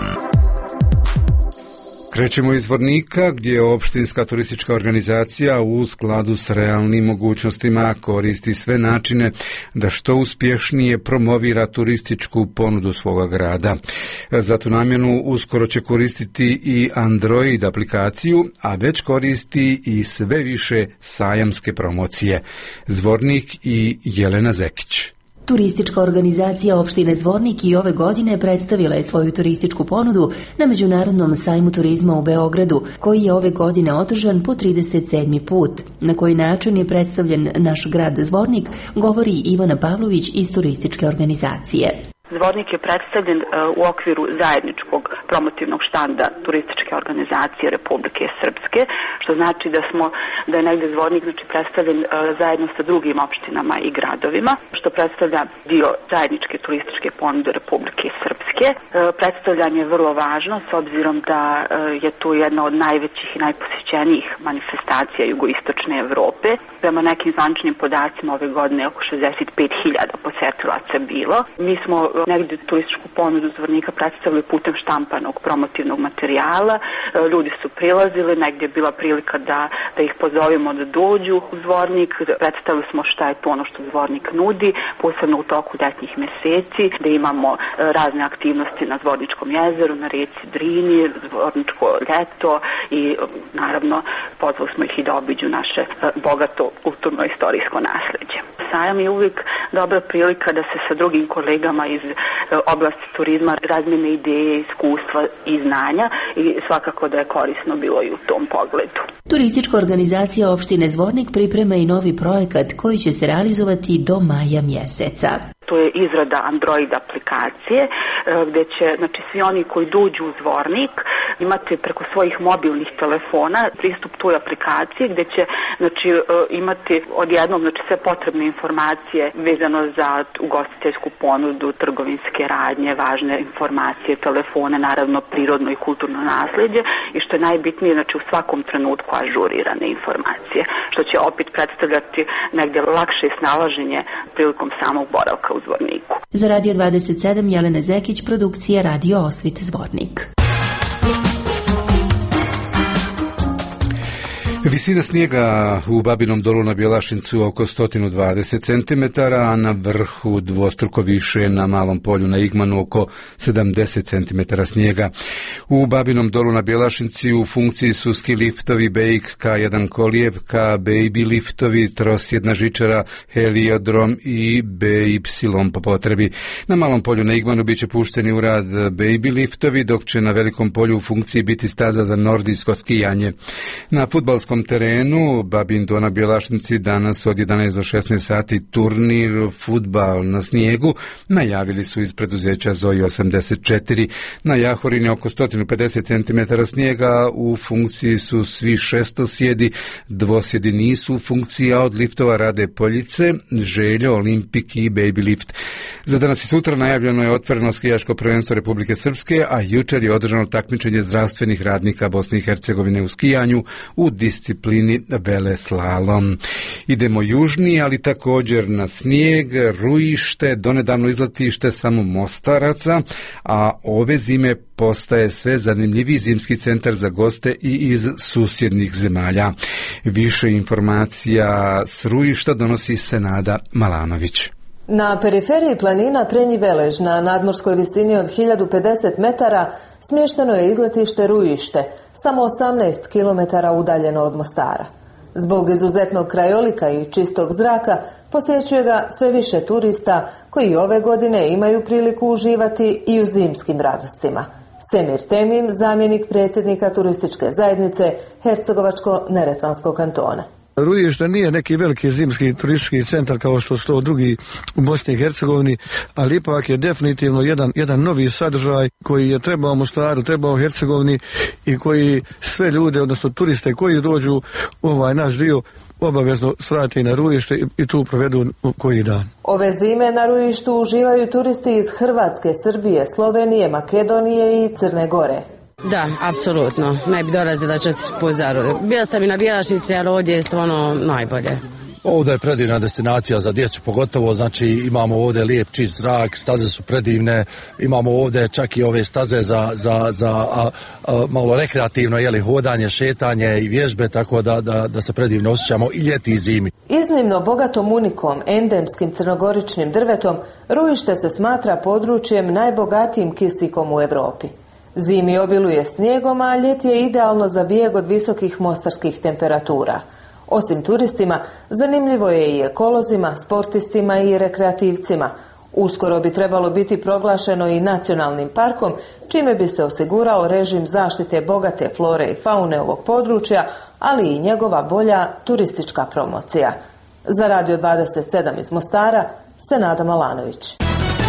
Krećemo iz Zvornika, gdje je opštinska turistička organizacija u skladu s realnim mogućnostima koristi sve načine da što uspješnije promovira turističku ponudu svoga grada. Za tu namjenu uskoro će koristiti i Android aplikaciju, a već koristi i sve više sajamske promocije. Zvornik i Jelena Zekić. Turistička organizacija opštine Zvornik i ove godine predstavila je svoju turističku ponudu na Međunarodnom sajmu turizma u Beogradu, koji je ove godine održan po trideset sedmi put. Na koji način je predstavljen naš grad Zvornik, govori Ivana Pavlović iz turističke organizacije. Zvornik je predstavljen uh, u okviru zajedničkog promotivnog štanda turističke organizacije Republike Srpske, što znači da smo da je negdje Zvornik znači predstavljen uh, zajedno sa drugim opštinama i gradovima, što predstavlja dio zajedničke turističke ponude Republike Srpske. Uh, predstavljanje je vrlo važno s obzirom da uh, je tu jedna od najvećih i najposjećenijih manifestacija jugoistočne Evrope. Prema nekim zvaničnim podacima ove godine oko šezdeset pet hiljada posjetilaca bilo. Mi smo negdje turističku ponudu Zvornika predstavili putem štampanog promotivnog materijala. Ljudi su prilazili, negdje je bila prilika da, da ih pozovemo da dođu u Zvornik. Predstavili smo šta je to ono što Zvornik nudi, posebno u toku ljetnih mjeseci, da imamo razne aktivnosti na Zvorničkom jezeru, na rijeci Drini, Zvorničko ljeto i naravno pozvali smo ih i da obiđu naše bogato kulturno-istorijsko nasljeđe. Sajam je uvijek dobra prilika da se sa drugim kolegama iz oblasti turizma razmjene ideje, iskustva i znanja i svakako da je korisno bilo i u tom pogledu. Turistička organizacija opštine Zvornik priprema i novi projekat koji će se realizovati do maja mjeseca. To je izrada Android aplikacije gdje će znači, svi oni koji dođu u Zvornik imati preko svojih mobilnih telefona pristup toj aplikaciji gdje će znači, imati odjednom znači, sve potrebne informacije vezano za ugostiteljsku ponudu, trgovinske radnje, važne informacije, telefone, naravno prirodno i kulturno nasljeđe i što je najbitnije znači, u svakom trenutku ažurirane informacije, što će opet predstavljati negdje lakše snalaženje prilikom samog boravka u Zvorniku. Za Radio dvadeset sedam Jelena Zekić, produkcija Radio Osvit Zvornik. Visina snijega u Babinom Dolu na Bjelašincu oko sto dvadeset centimetara, a na vrhu dvostruko više na Malom polju na Igmanu oko sedamdeset centimetara snijega. U Babinom Dolu na Bjelašinci u funkciji su ski liftovi B X K jedan Kolijevka, Baby liftovi, trosjedna žičara, heliodrom i B Y po potrebi. Na Malom polju na Igmanu bit će pušteni u rad Baby liftovi, dok će na Velikom polju u funkciji biti staza za nordijsko skijanje. Na fudbalskom terenu Babin Do na Bjelašnici danas od jedanaest do šesnaest sati turnir fudbal na snijegu najavili su iz preduzeća Zoji osamdeset četiri. Na Jahorini oko sto pedeset centimetara snijega, u funkciji su svi šestosjedi, dvosjedi nisu u funkciji, a od liftova rade Poljice, Željo, Olimpik i Baby lift. Za danas i sutra najavljeno je otvoreno skijaško prvenstvo Republike Srpske, a jučer je održano takmičenje zdravstvenih radnika Bosne i Hercegovine u skijanju u disciplini veleslalom. Idemo južnije, ali također na snijeg, Rujište, donedavno izletište samo Mostaraca, a ove zime postaje sve zanimljiviji zimski centar za goste i iz susjednih zemalja. Više informacija s Rujišta donosi Senada Malanović. Na periferiji planina Prenji Velež na nadmorskoj visini od hiljadu pedeset metara smješteno je izletište Rujište, samo osamnaest kilometara udaljeno od Mostara. Zbog izuzetnog krajolika i čistog zraka posjećuje ga sve više turista koji ove godine imaju priliku uživati i u zimskim radostima. Semir Temin, zamjenik predsjednika turističke zajednice Hercegovačko-neretvanskog kantona. Rujište nije neki veliki zimski turistički centar kao što su to drugi u Bosni i Hercegovini, ali ipak je definitivno jedan, jedan novi sadržaj koji je trebao Mostaru, trebao Hercegovini i koji sve ljude, odnosno turiste koji dođu u ovaj naš dio, obavezno svrati na Rujište i tu provedu koji dan. Ove zime na Rujištu uživaju turisti iz Hrvatske, Srbije, Slovenije, Makedonije i Crne Gore. Da, apsolutno. Ne bi dolazila četiri put za redom. Bila sam i na Bjelašnici, ali ovdje je stvarno najbolje. Ovdje je predivna destinacija za djecu pogotovo, znači imamo ovdje lijep čist zrak, staze su predivne, imamo ovdje čak i ove staze za, za, za a, a, malo rekreativno, jeli, hodanje, šetanje i vježbe, tako da, da, da se predivno osjećamo i ljeti i zimi. Iznimno bogatom unikom, endemskim crnogoričnim drvetom, Rujište se smatra područjem najbogatijim kisikom u Europi. Zimi obiluje snijegom, a ljeti je idealno za bijeg od visokih mostarskih temperatura. Osim turistima, zanimljivo je i ekolozima, sportistima i rekreativcima. Uskoro bi trebalo biti proglašeno i nacionalnim parkom, čime bi se osigurao režim zaštite bogate flore i faune ovog područja, ali i njegova bolja turistička promocija. Za Radio dvadeset sedam iz Mostara, Senada Malanović.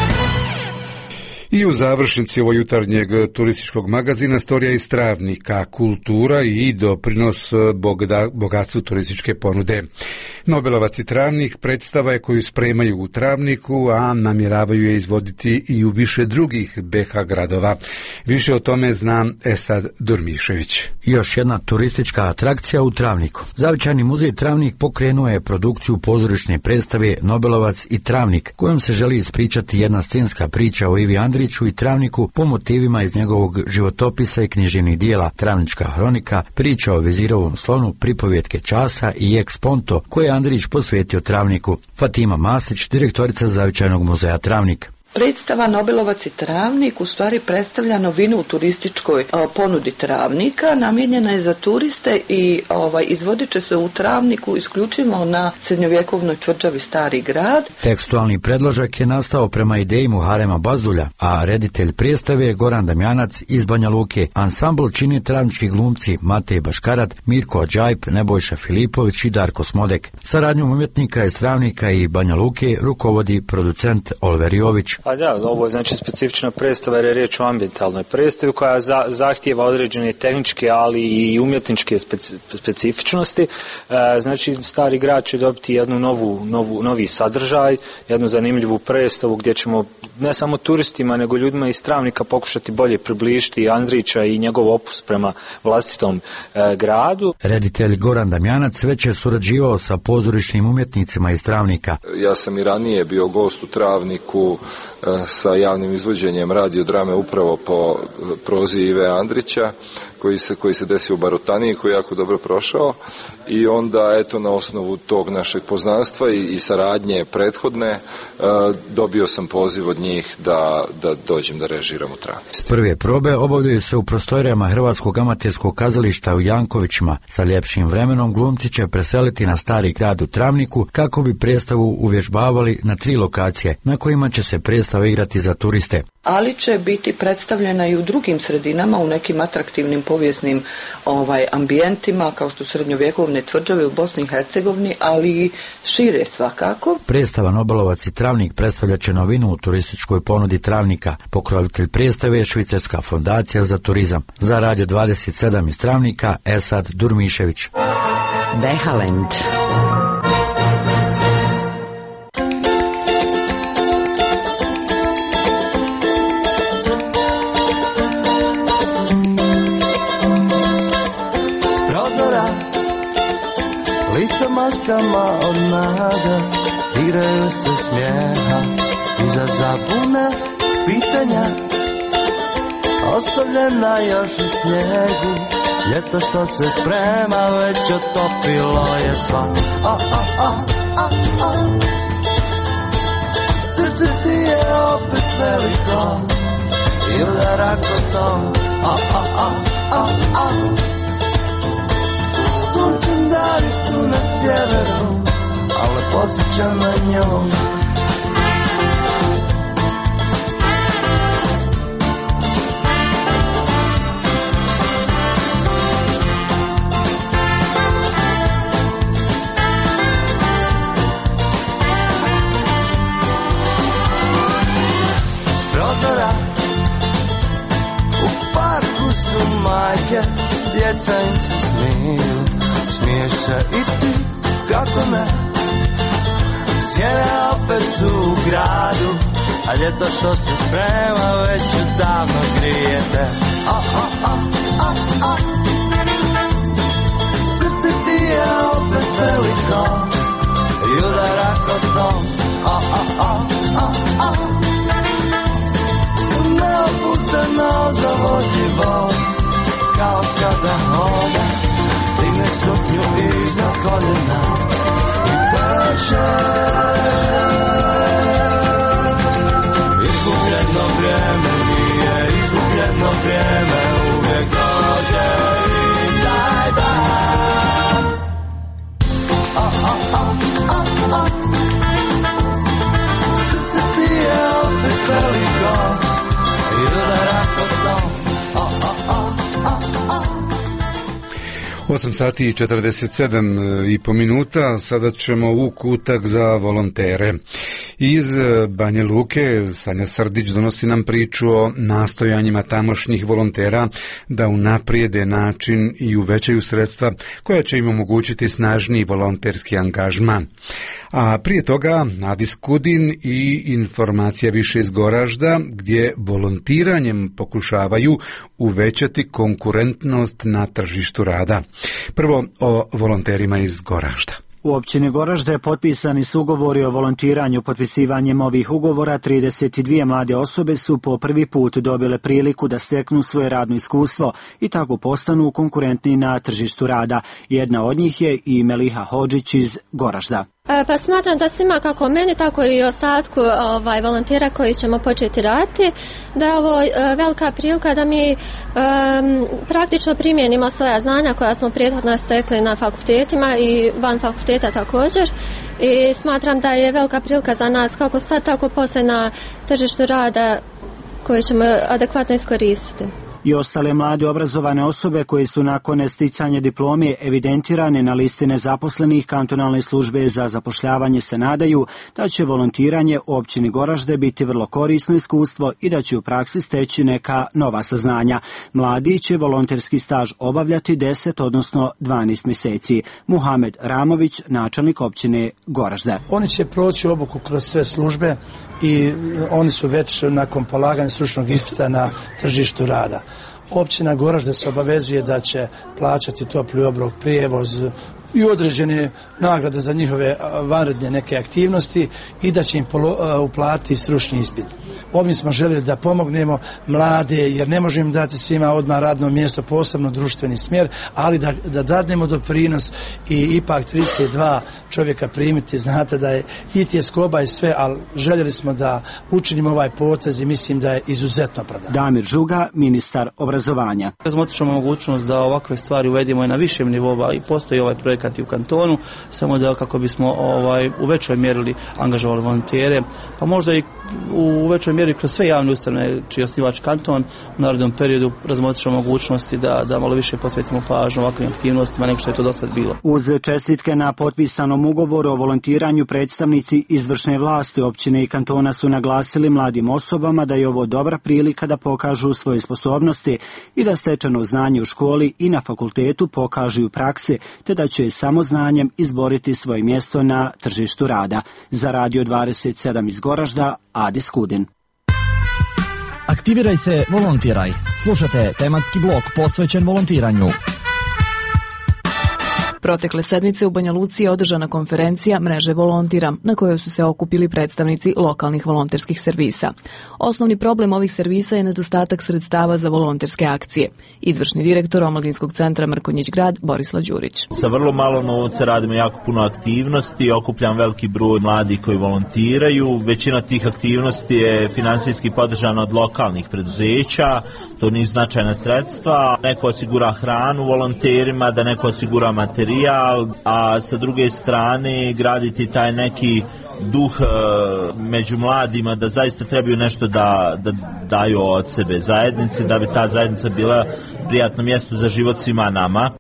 I u završnici ovog jutarnjeg turističkog magazina storija iz Travnika, kultura i doprinos bogatstvu turističke ponude. Nobelovac i Travnik predstava je koju spremaju u Travniku, a namjeravaju je izvoditi i u više drugih B iH gradova. Više o tome zna Esad Durmišević. Još jedna turistička atrakcija u Travniku. Zavičajni muzej Travnik pokrenuo je produkciju pozorišne predstave Nobelovac i Travnik, kojom se želi ispričati jedna scenska priča o Ivi Andriću i Travniku po motivima iz njegovog životopisa i književnih dijela Travnička hronika, priča o vezirovom slonu, pripovjetke Časa i Ex Ponto, koje je Andrić posvetio Travniku. Fatima Masić, direktorica Zavičajnog muzeja Travnik. Predstava Nobelovac i Travnik u stvari predstavlja novinu u turističkoj o, ponudi Travnika, namijenjena je za turiste i ovaj, izvodit će se u Travniku isključivo na srednjovjekovnoj tvrđavi Stari grad. Tekstualni predložak je nastao prema ideji Muharema Bazdulja, a reditelj predstave je Goran Damjanac iz Banja Luke. Ansambl čini travnički glumci Matej Baškarat, Mirko Đajp, Nebojša Filipović i Darko Smodek. Saradnjom umjetnika iz Travnika i Banja Luke rukovodi producent Oliver Jović. Pa da, ovo je znači specifična predstava jer je riječ o ambientalnoj predstavi koja za, zahtijeva određene tehničke, ali i umjetničke speci, specifičnosti. E, znači, Stari grad će dobiti jednu novu, novu, novi sadržaj, jednu zanimljivu predstavu gdje ćemo ne samo turistima, nego ljudima iz Travnika pokušati bolje približiti Andrića i njegov opus prema vlastitom e, gradu. Reditelj Goran Damjanac već je surađivao sa pozorišnim umjetnicima iz Travnika. Ja sam i ranije bio gost u Travniku sa javnim izvođenjem radiodrame upravo po prozi Ive Andrića koji se, koji se desio u Barotaniji, koji je jako dobro prošao i onda eto na osnovu tog našeg poznanstva i, i saradnje prethodne dobio sam poziv od njih da, da dođem da režiram u Travnici. Prve probe obavljaju se u prostorijama Hrvatskog amaterskog kazališta u Jankovićima. Sa ljepšim vremenom glumci će preseliti na Stari grad u Travniku kako bi predstavu uvježbavali na tri lokacije na kojima će se predstava igrati za turiste. Ali će biti predstavljena i u drugim sredinama, u nekim atraktivnim povijesnim ovaj, ambijentima, kao što srednjovjekovne tvrđave u Bosni i Hercegovini, ali i šire svakako. Predstava Nobelovac i Travnik predstavlja će novinu u turističkoj ponudi Travnika. Pokrovitelj predstave je Švicarska fondacija za turizam. Za Radio dvadeset sedam iz Travnika, Esad Durmišević. Behalend. Lica maskama od nada, igraju se smijeha, iza zabune pitanja, ostavljena još u snijegu, ljeto što se sprema već otopilo je sva. A, a, a, a, a. Srce ti je opet veliko i udara kotom. A, a, a, a, a. Sunčan dan je tu na sjeveru, ali podsjećam na njom. je, djeca im se smiju, smiješ se i ti, kako ne. Sjene opet su u gradu, a ljeto što se sprema već davno grijete. Oh, oh, oh, oh, oh. Srce ti je opet veliko i udara kotom. Oh, oh, oh, oh, oh. Neopušteno zavodljivo, kao kada hoda, digne suknju iznad koljena i plaće. Izgubljeno vrijeme nije, izgubljeno vrijeme uvijek dođe i daj dan. Oh, oh, oh, oh, oh. Srce ti je opet veliko i udara kotom. Oh, oh, oh, oh, oh. osam sati i četrdeset sedam i po minuta, sada ćemo u kutak za volontere. Iz Banja Luke Sanja Srdić donosi nam priču o nastojanjima tamošnjih volontera da unaprijede način i uvećaju sredstva koja će im omogućiti snažniji volonterski angažman. A prije toga Adis Kudin i informacija više iz Goražda, gdje volontiranjem pokušavaju uvećati konkurentnost na tržištu rada. Prvo o volonterima iz Goražda. U općini Goražde potpisani su ugovori o volontiranju. Potpisivanjem ovih ugovora trideset dvije mlade osobe su po prvi put dobile priliku da steknu svoje radno iskustvo i tako postanu konkurentni na tržištu rada. Jedna od njih je i Meliha Hodžić iz Goražda. Pa smatram da svima kako meni, tako i ostatku ovaj, volontera koji ćemo početi raditi, da je ovo e, velika prilika da mi e, praktično primijenimo svoja znanja koja smo prethodno stekli na fakultetima i van fakulteta također. I smatram da je velika prilika za nas kako sad, tako poslije na tržištu rada koje ćemo adekvatno iskoristiti. I ostale mlade obrazovane osobe koje su nakon sticanja diplome evidentirane na listi nezaposlenih kantonalne službe za zapošljavanje se nadaju da će volontiranje u općini Goražde biti vrlo korisno iskustvo i da će u praksi steći neka nova saznanja. Mladi će volonterski staž obavljati deset, odnosno dvanaest mjeseci. Muhamed Ramović, načelnik općine Goražde. Oni će proći obuku kroz sve službe i oni su već nakon polaganja stručnog ispita na tržištu rada. Općina Goražde se obavezuje da će plaćati topli obrok, prijevoz i određene nagrade za njihove vanredne neke aktivnosti i da će im uplatiti stručni ispit. Ovim smo željeli da pomognemo mlade, jer ne možemo dati svima odmah radno mjesto, posebno društveni smjer, ali da, da dadnemo doprinos i ipak trideset dva čovjeka primiti. Znate da je i tjeskoba i sve, ali željeli smo da učinimo ovaj potez i mislim da je izuzetno opravdan. Damir Žuga, ministar obrazovanja. Razmotrit ćemo mogućnost da ovakve stvari uvedemo i na višem nivou i postoji ovaj projekat i u kantonu, samo da kako bismo ovaj, u većoj mjeri angažovali volontere, pa možda i u većoj mjeri kroz sve javne ustanove čiji je osnivač kanton u narednom periodu razmotrit ćemo mogućnosti da, da malo više posvetimo pažnju ovakvim aktivnostima nego što je to do sad bilo. Uz čestitke na potpisanom ugovoru o volontiranju predstavnici izvršne vlasti općine i kantona su naglasili mladim osobama da je ovo dobra prilika da pokažu svoje sposobnosti i da stečeno znanje u školi i na fakultetu pokažu u praksi, te da će samo znanjem izboriti svoje mjesto na tržištu rada. Za Radio dvadeset sedam iz Goražda, Adis Kudin. Aktiviraj se, volontiraj. Slušate tematski blok posvećen volontiranju. Protekle sedmice u Banja Luci je održana konferencija Mreže volontira, na kojoj su se okupili predstavnici lokalnih volonterskih servisa. Osnovni problem ovih servisa je nedostatak sredstava za volonterske akcije. Izvršni direktor Omladinskog centra Mrkonjić Grad Borislav Đurić. Sa vrlo malo novca radimo jako puno aktivnosti, okupljam veliki broj mladih koji volontiraju. Većina tih aktivnosti je finansijski podržana od lokalnih preduzeća, to nisu značajna sredstva. Neko osigura hranu volonterima, da neko osigura materijal, a sa druge strane graditi taj neki duh e, među mladima da zaista trebaju nešto da, da daju od sebe zajednici, da bi ta zajednica bila prijatno mjesto za život svima nama.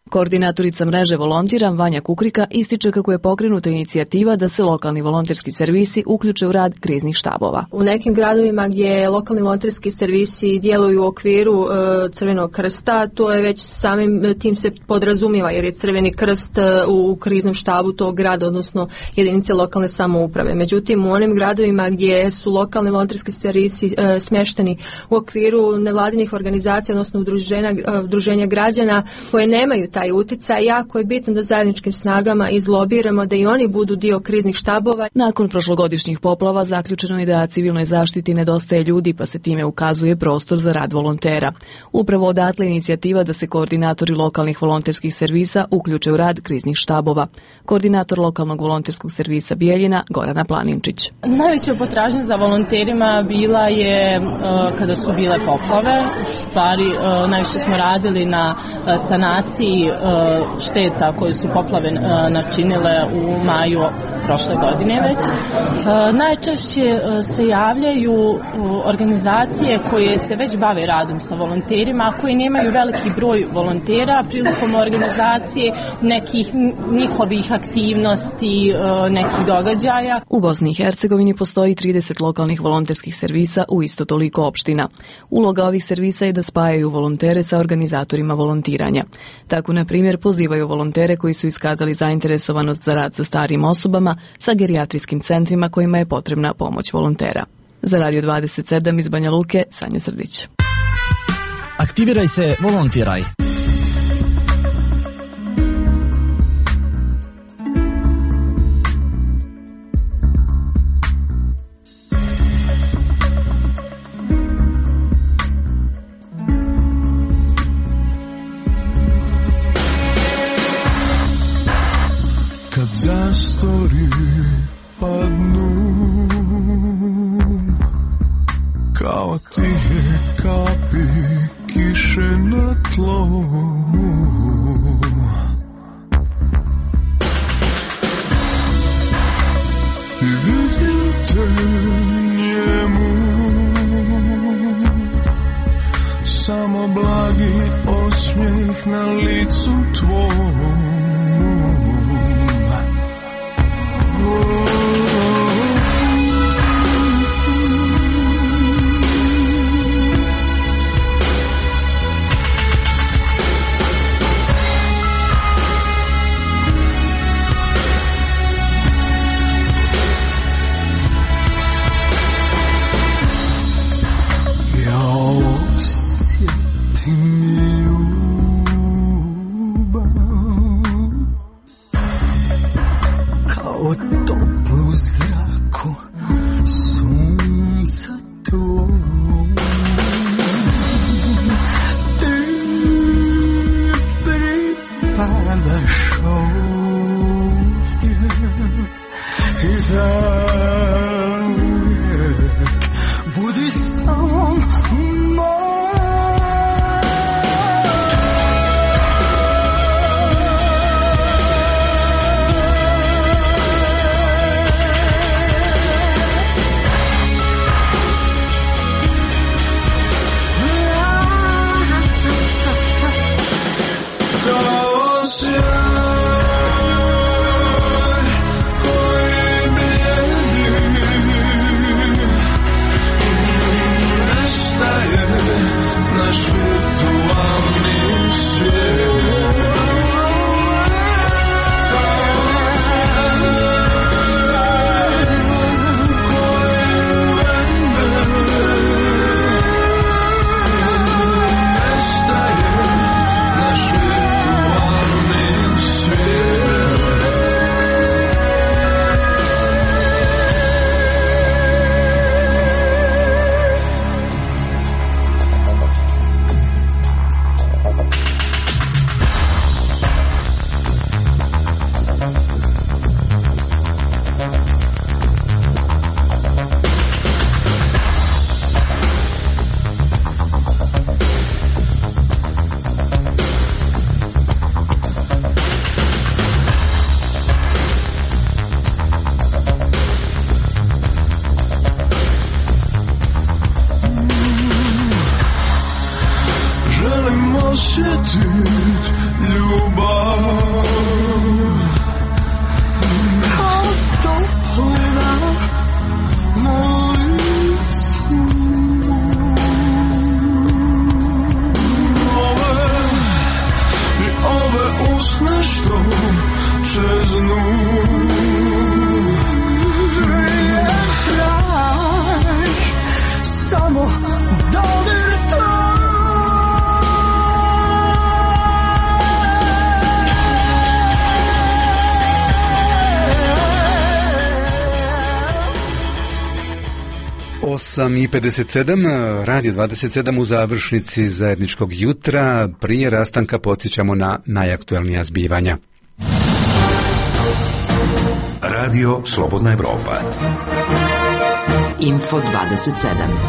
Koordinatorica mreže Volontiram Vanja Kukrika ističe kako je pokrenuta inicijativa da se lokalni volonterski servisi uključe u rad kriznih štabova. U nekim gradovima gdje lokalni volonterski servisi djeluju u okviru e, Crvenog krsta, to je već samim tim se podrazumijeva jer je Crveni krst e, u kriznom štabu tog grada, odnosno jedinice lokalne samouprave. Međutim, u onim gradovima gdje su lokalni volonterski servisi e, smješteni u okviru nevladinih organizacija, odnosno udruženja, e, udruženja građana koje nemaju taj utjecaj, jako je bitno da zajedničkim snagama izlobiramo da i oni budu dio kriznih štabova. Nakon prošlogodišnjih poplava zaključeno je da civilnoj zaštiti nedostaje ljudi, pa se time ukazuje prostor za rad volontera. Upravo odatle inicijativa da se koordinatori lokalnih volonterskih servisa uključe u rad kriznih štabova. Koordinator lokalnog volonterskog servisa Bijeljina Gorana Planinčić. Najveća potražnja za volonterima bila je uh, kada su bile poplave. U stvari uh, najviše smo radili na uh, sanaciji uh, šteta koje su poplave uh, načinile u maju prošle godine već. Uh, najčešće uh, se javljaju uh, organizacije koje se već bave radom sa volonterima, a koji nemaju veliki broj volontera prilikom organizacije nekih njihovih aktivnosti, uh, nekih događaja. U Bosni i Hercegovini postoji trideset lokalnih volonterskih servisa u isto toliko opština. Uloga ovih servisa je da spajaju volontere sa organizatorima volontiranja. Tako, na primjer, pozivaju volontere koji su iskazali zainteresovanost za rad sa starijim osobama sa gerijatrijskim centrima kojima je potrebna pomoć volontera. Za Radio dvadeset sedam iz Banja Luke, Sanja Srdić. Aktiviraj se, volontiraj. Kad zastori padnu kao tihe kapi kiše na tlo, i vidim te njemu, samo blagi osmijeh na licu tvom. osjetit ljubav. Kao toplina na licu ove i ove usne što čeznu. Traj samo dodir tvoj. osam i pedeset sedam, Radio dvadeset sedam u završnici zajedničkog jutra. Prije rastanka podsjećamo na najaktuelnija zbivanja. Radio Slobodna Evropa. Info dvadeset sedam.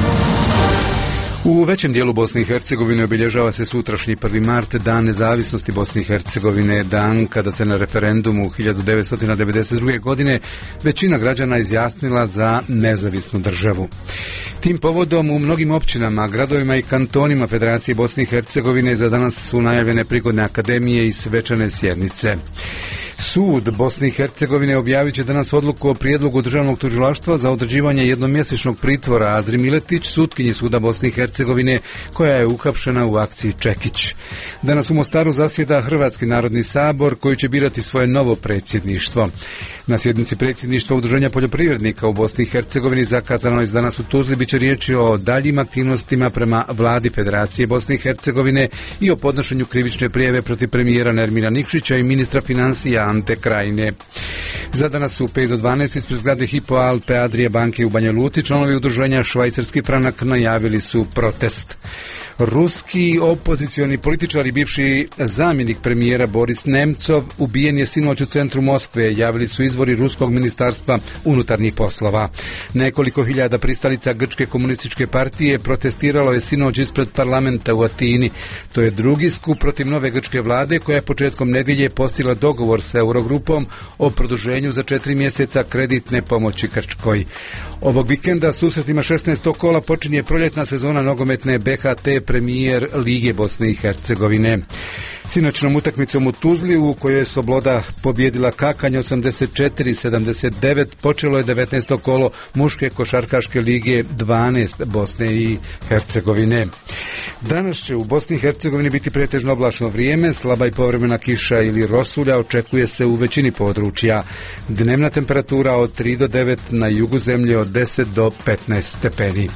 U većem dijelu Bosne i Hercegovine obilježava se sutrašnji prvi mart, dan nezavisnosti Bosne i Hercegovine, dan kada se na referendumu hiljadu devetsto devedeset druge. godine većina građana izjasnila za nezavisnu državu. Tim povodom u mnogim općinama, gradovima i kantonima Federacije Bosne i Hercegovine za danas su najavljene prigodne akademije i svečane sjednice. Sud Bosne i Hercegovine objavit će danas odluku o prijedlogu državnog tužilaštva za određivanje jednomjesečnog pritvora Azri Miletić, sutkinji Suda Bosne i Hercegovine, koja je uhapšena u akciji Čekić. Danas u Mostaru zasjeda Hrvatski narodni sabor, koji će birati svoje novo predsjedništvo. Na sjednici predsjedništva Udruženja poljoprivrednika u Bosni i Hercegovini zakazano je danas u Tuzli biće riječi o daljim aktivnostima prema vladi Federacije Bosne i Hercegovine i o podnošenju krivične prijave protiv premijera Nermina Nikšića i ministra financija Ante Krajine. Za danas u pet do dvanaest ispred zgrade Hypo Alpe Adria banke u Banja Luci članovi udruženja Švajcarski franak najavili su protest. Ruski opozicioni političar i bivši zamjenik premijera Boris Nemcov ubijen je sinoć u centru Moskve, javili su izvori Ruskog ministarstva unutarnjih poslova. Nekoliko hiljada pristalica Grčke komunističke partije protestiralo je sinoć ispred parlamenta u Atini. To je drugi skup protiv nove grčke vlade koja je početkom nedjelje postigla dogovor sa Eurogrupom o produženju za četiri mjeseca kreditne pomoći Grčkoj. Ovog vikenda susretima šesnaestog kola počinje proljetna sezona nogometne B H T premijer Lige Bosne i Hercegovine. Sinoćnom utakmicom u Tuzli, u kojoj je Sloboda pobjedila Kakanje osamdeset četiri sedamdeset devet, počelo je devetnaesto kolo muške košarkaške lige dvanaest Bosne i Hercegovine. Danas će u Bosni i Hercegovini biti pretežno oblačno vrijeme, slaba i povremena kiša ili rosulja očekuje se u većini područja. Dnevna temperatura od tri do devet, na jugu zemlje od deset do petnaest stepeni.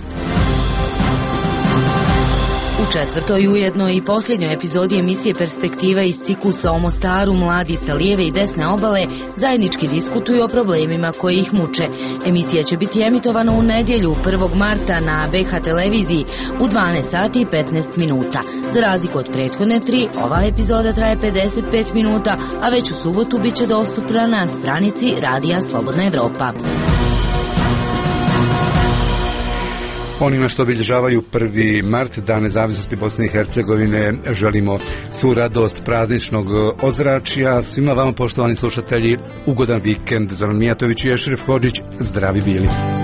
U četvrtoj ujedno i posljednjoj epizodi emisije Perspektiva iz ciklusa o Mostaru mladi sa lijeve i desne obale zajednički diskutuju o problemima koji ih muče. Emisija će biti emitovana u nedjelju prvog marta na B H televiziji u dvanaest sati i petnaest minuta. Za razliku od prethodne tri, ova epizoda traje pedeset pet minuta, a već u subotu bit će dostupna na stranici Radija Slobodna Evropa. Onima što obilježavaju prvi mart, dan nezavisnosti Bosne i Hercegovine, želimo svu radost prazničnog ozračja. Svima vama, poštovani slušatelji, ugodan vikend. Zoran Mijatović i Ešref Hodžić, zdravi bili.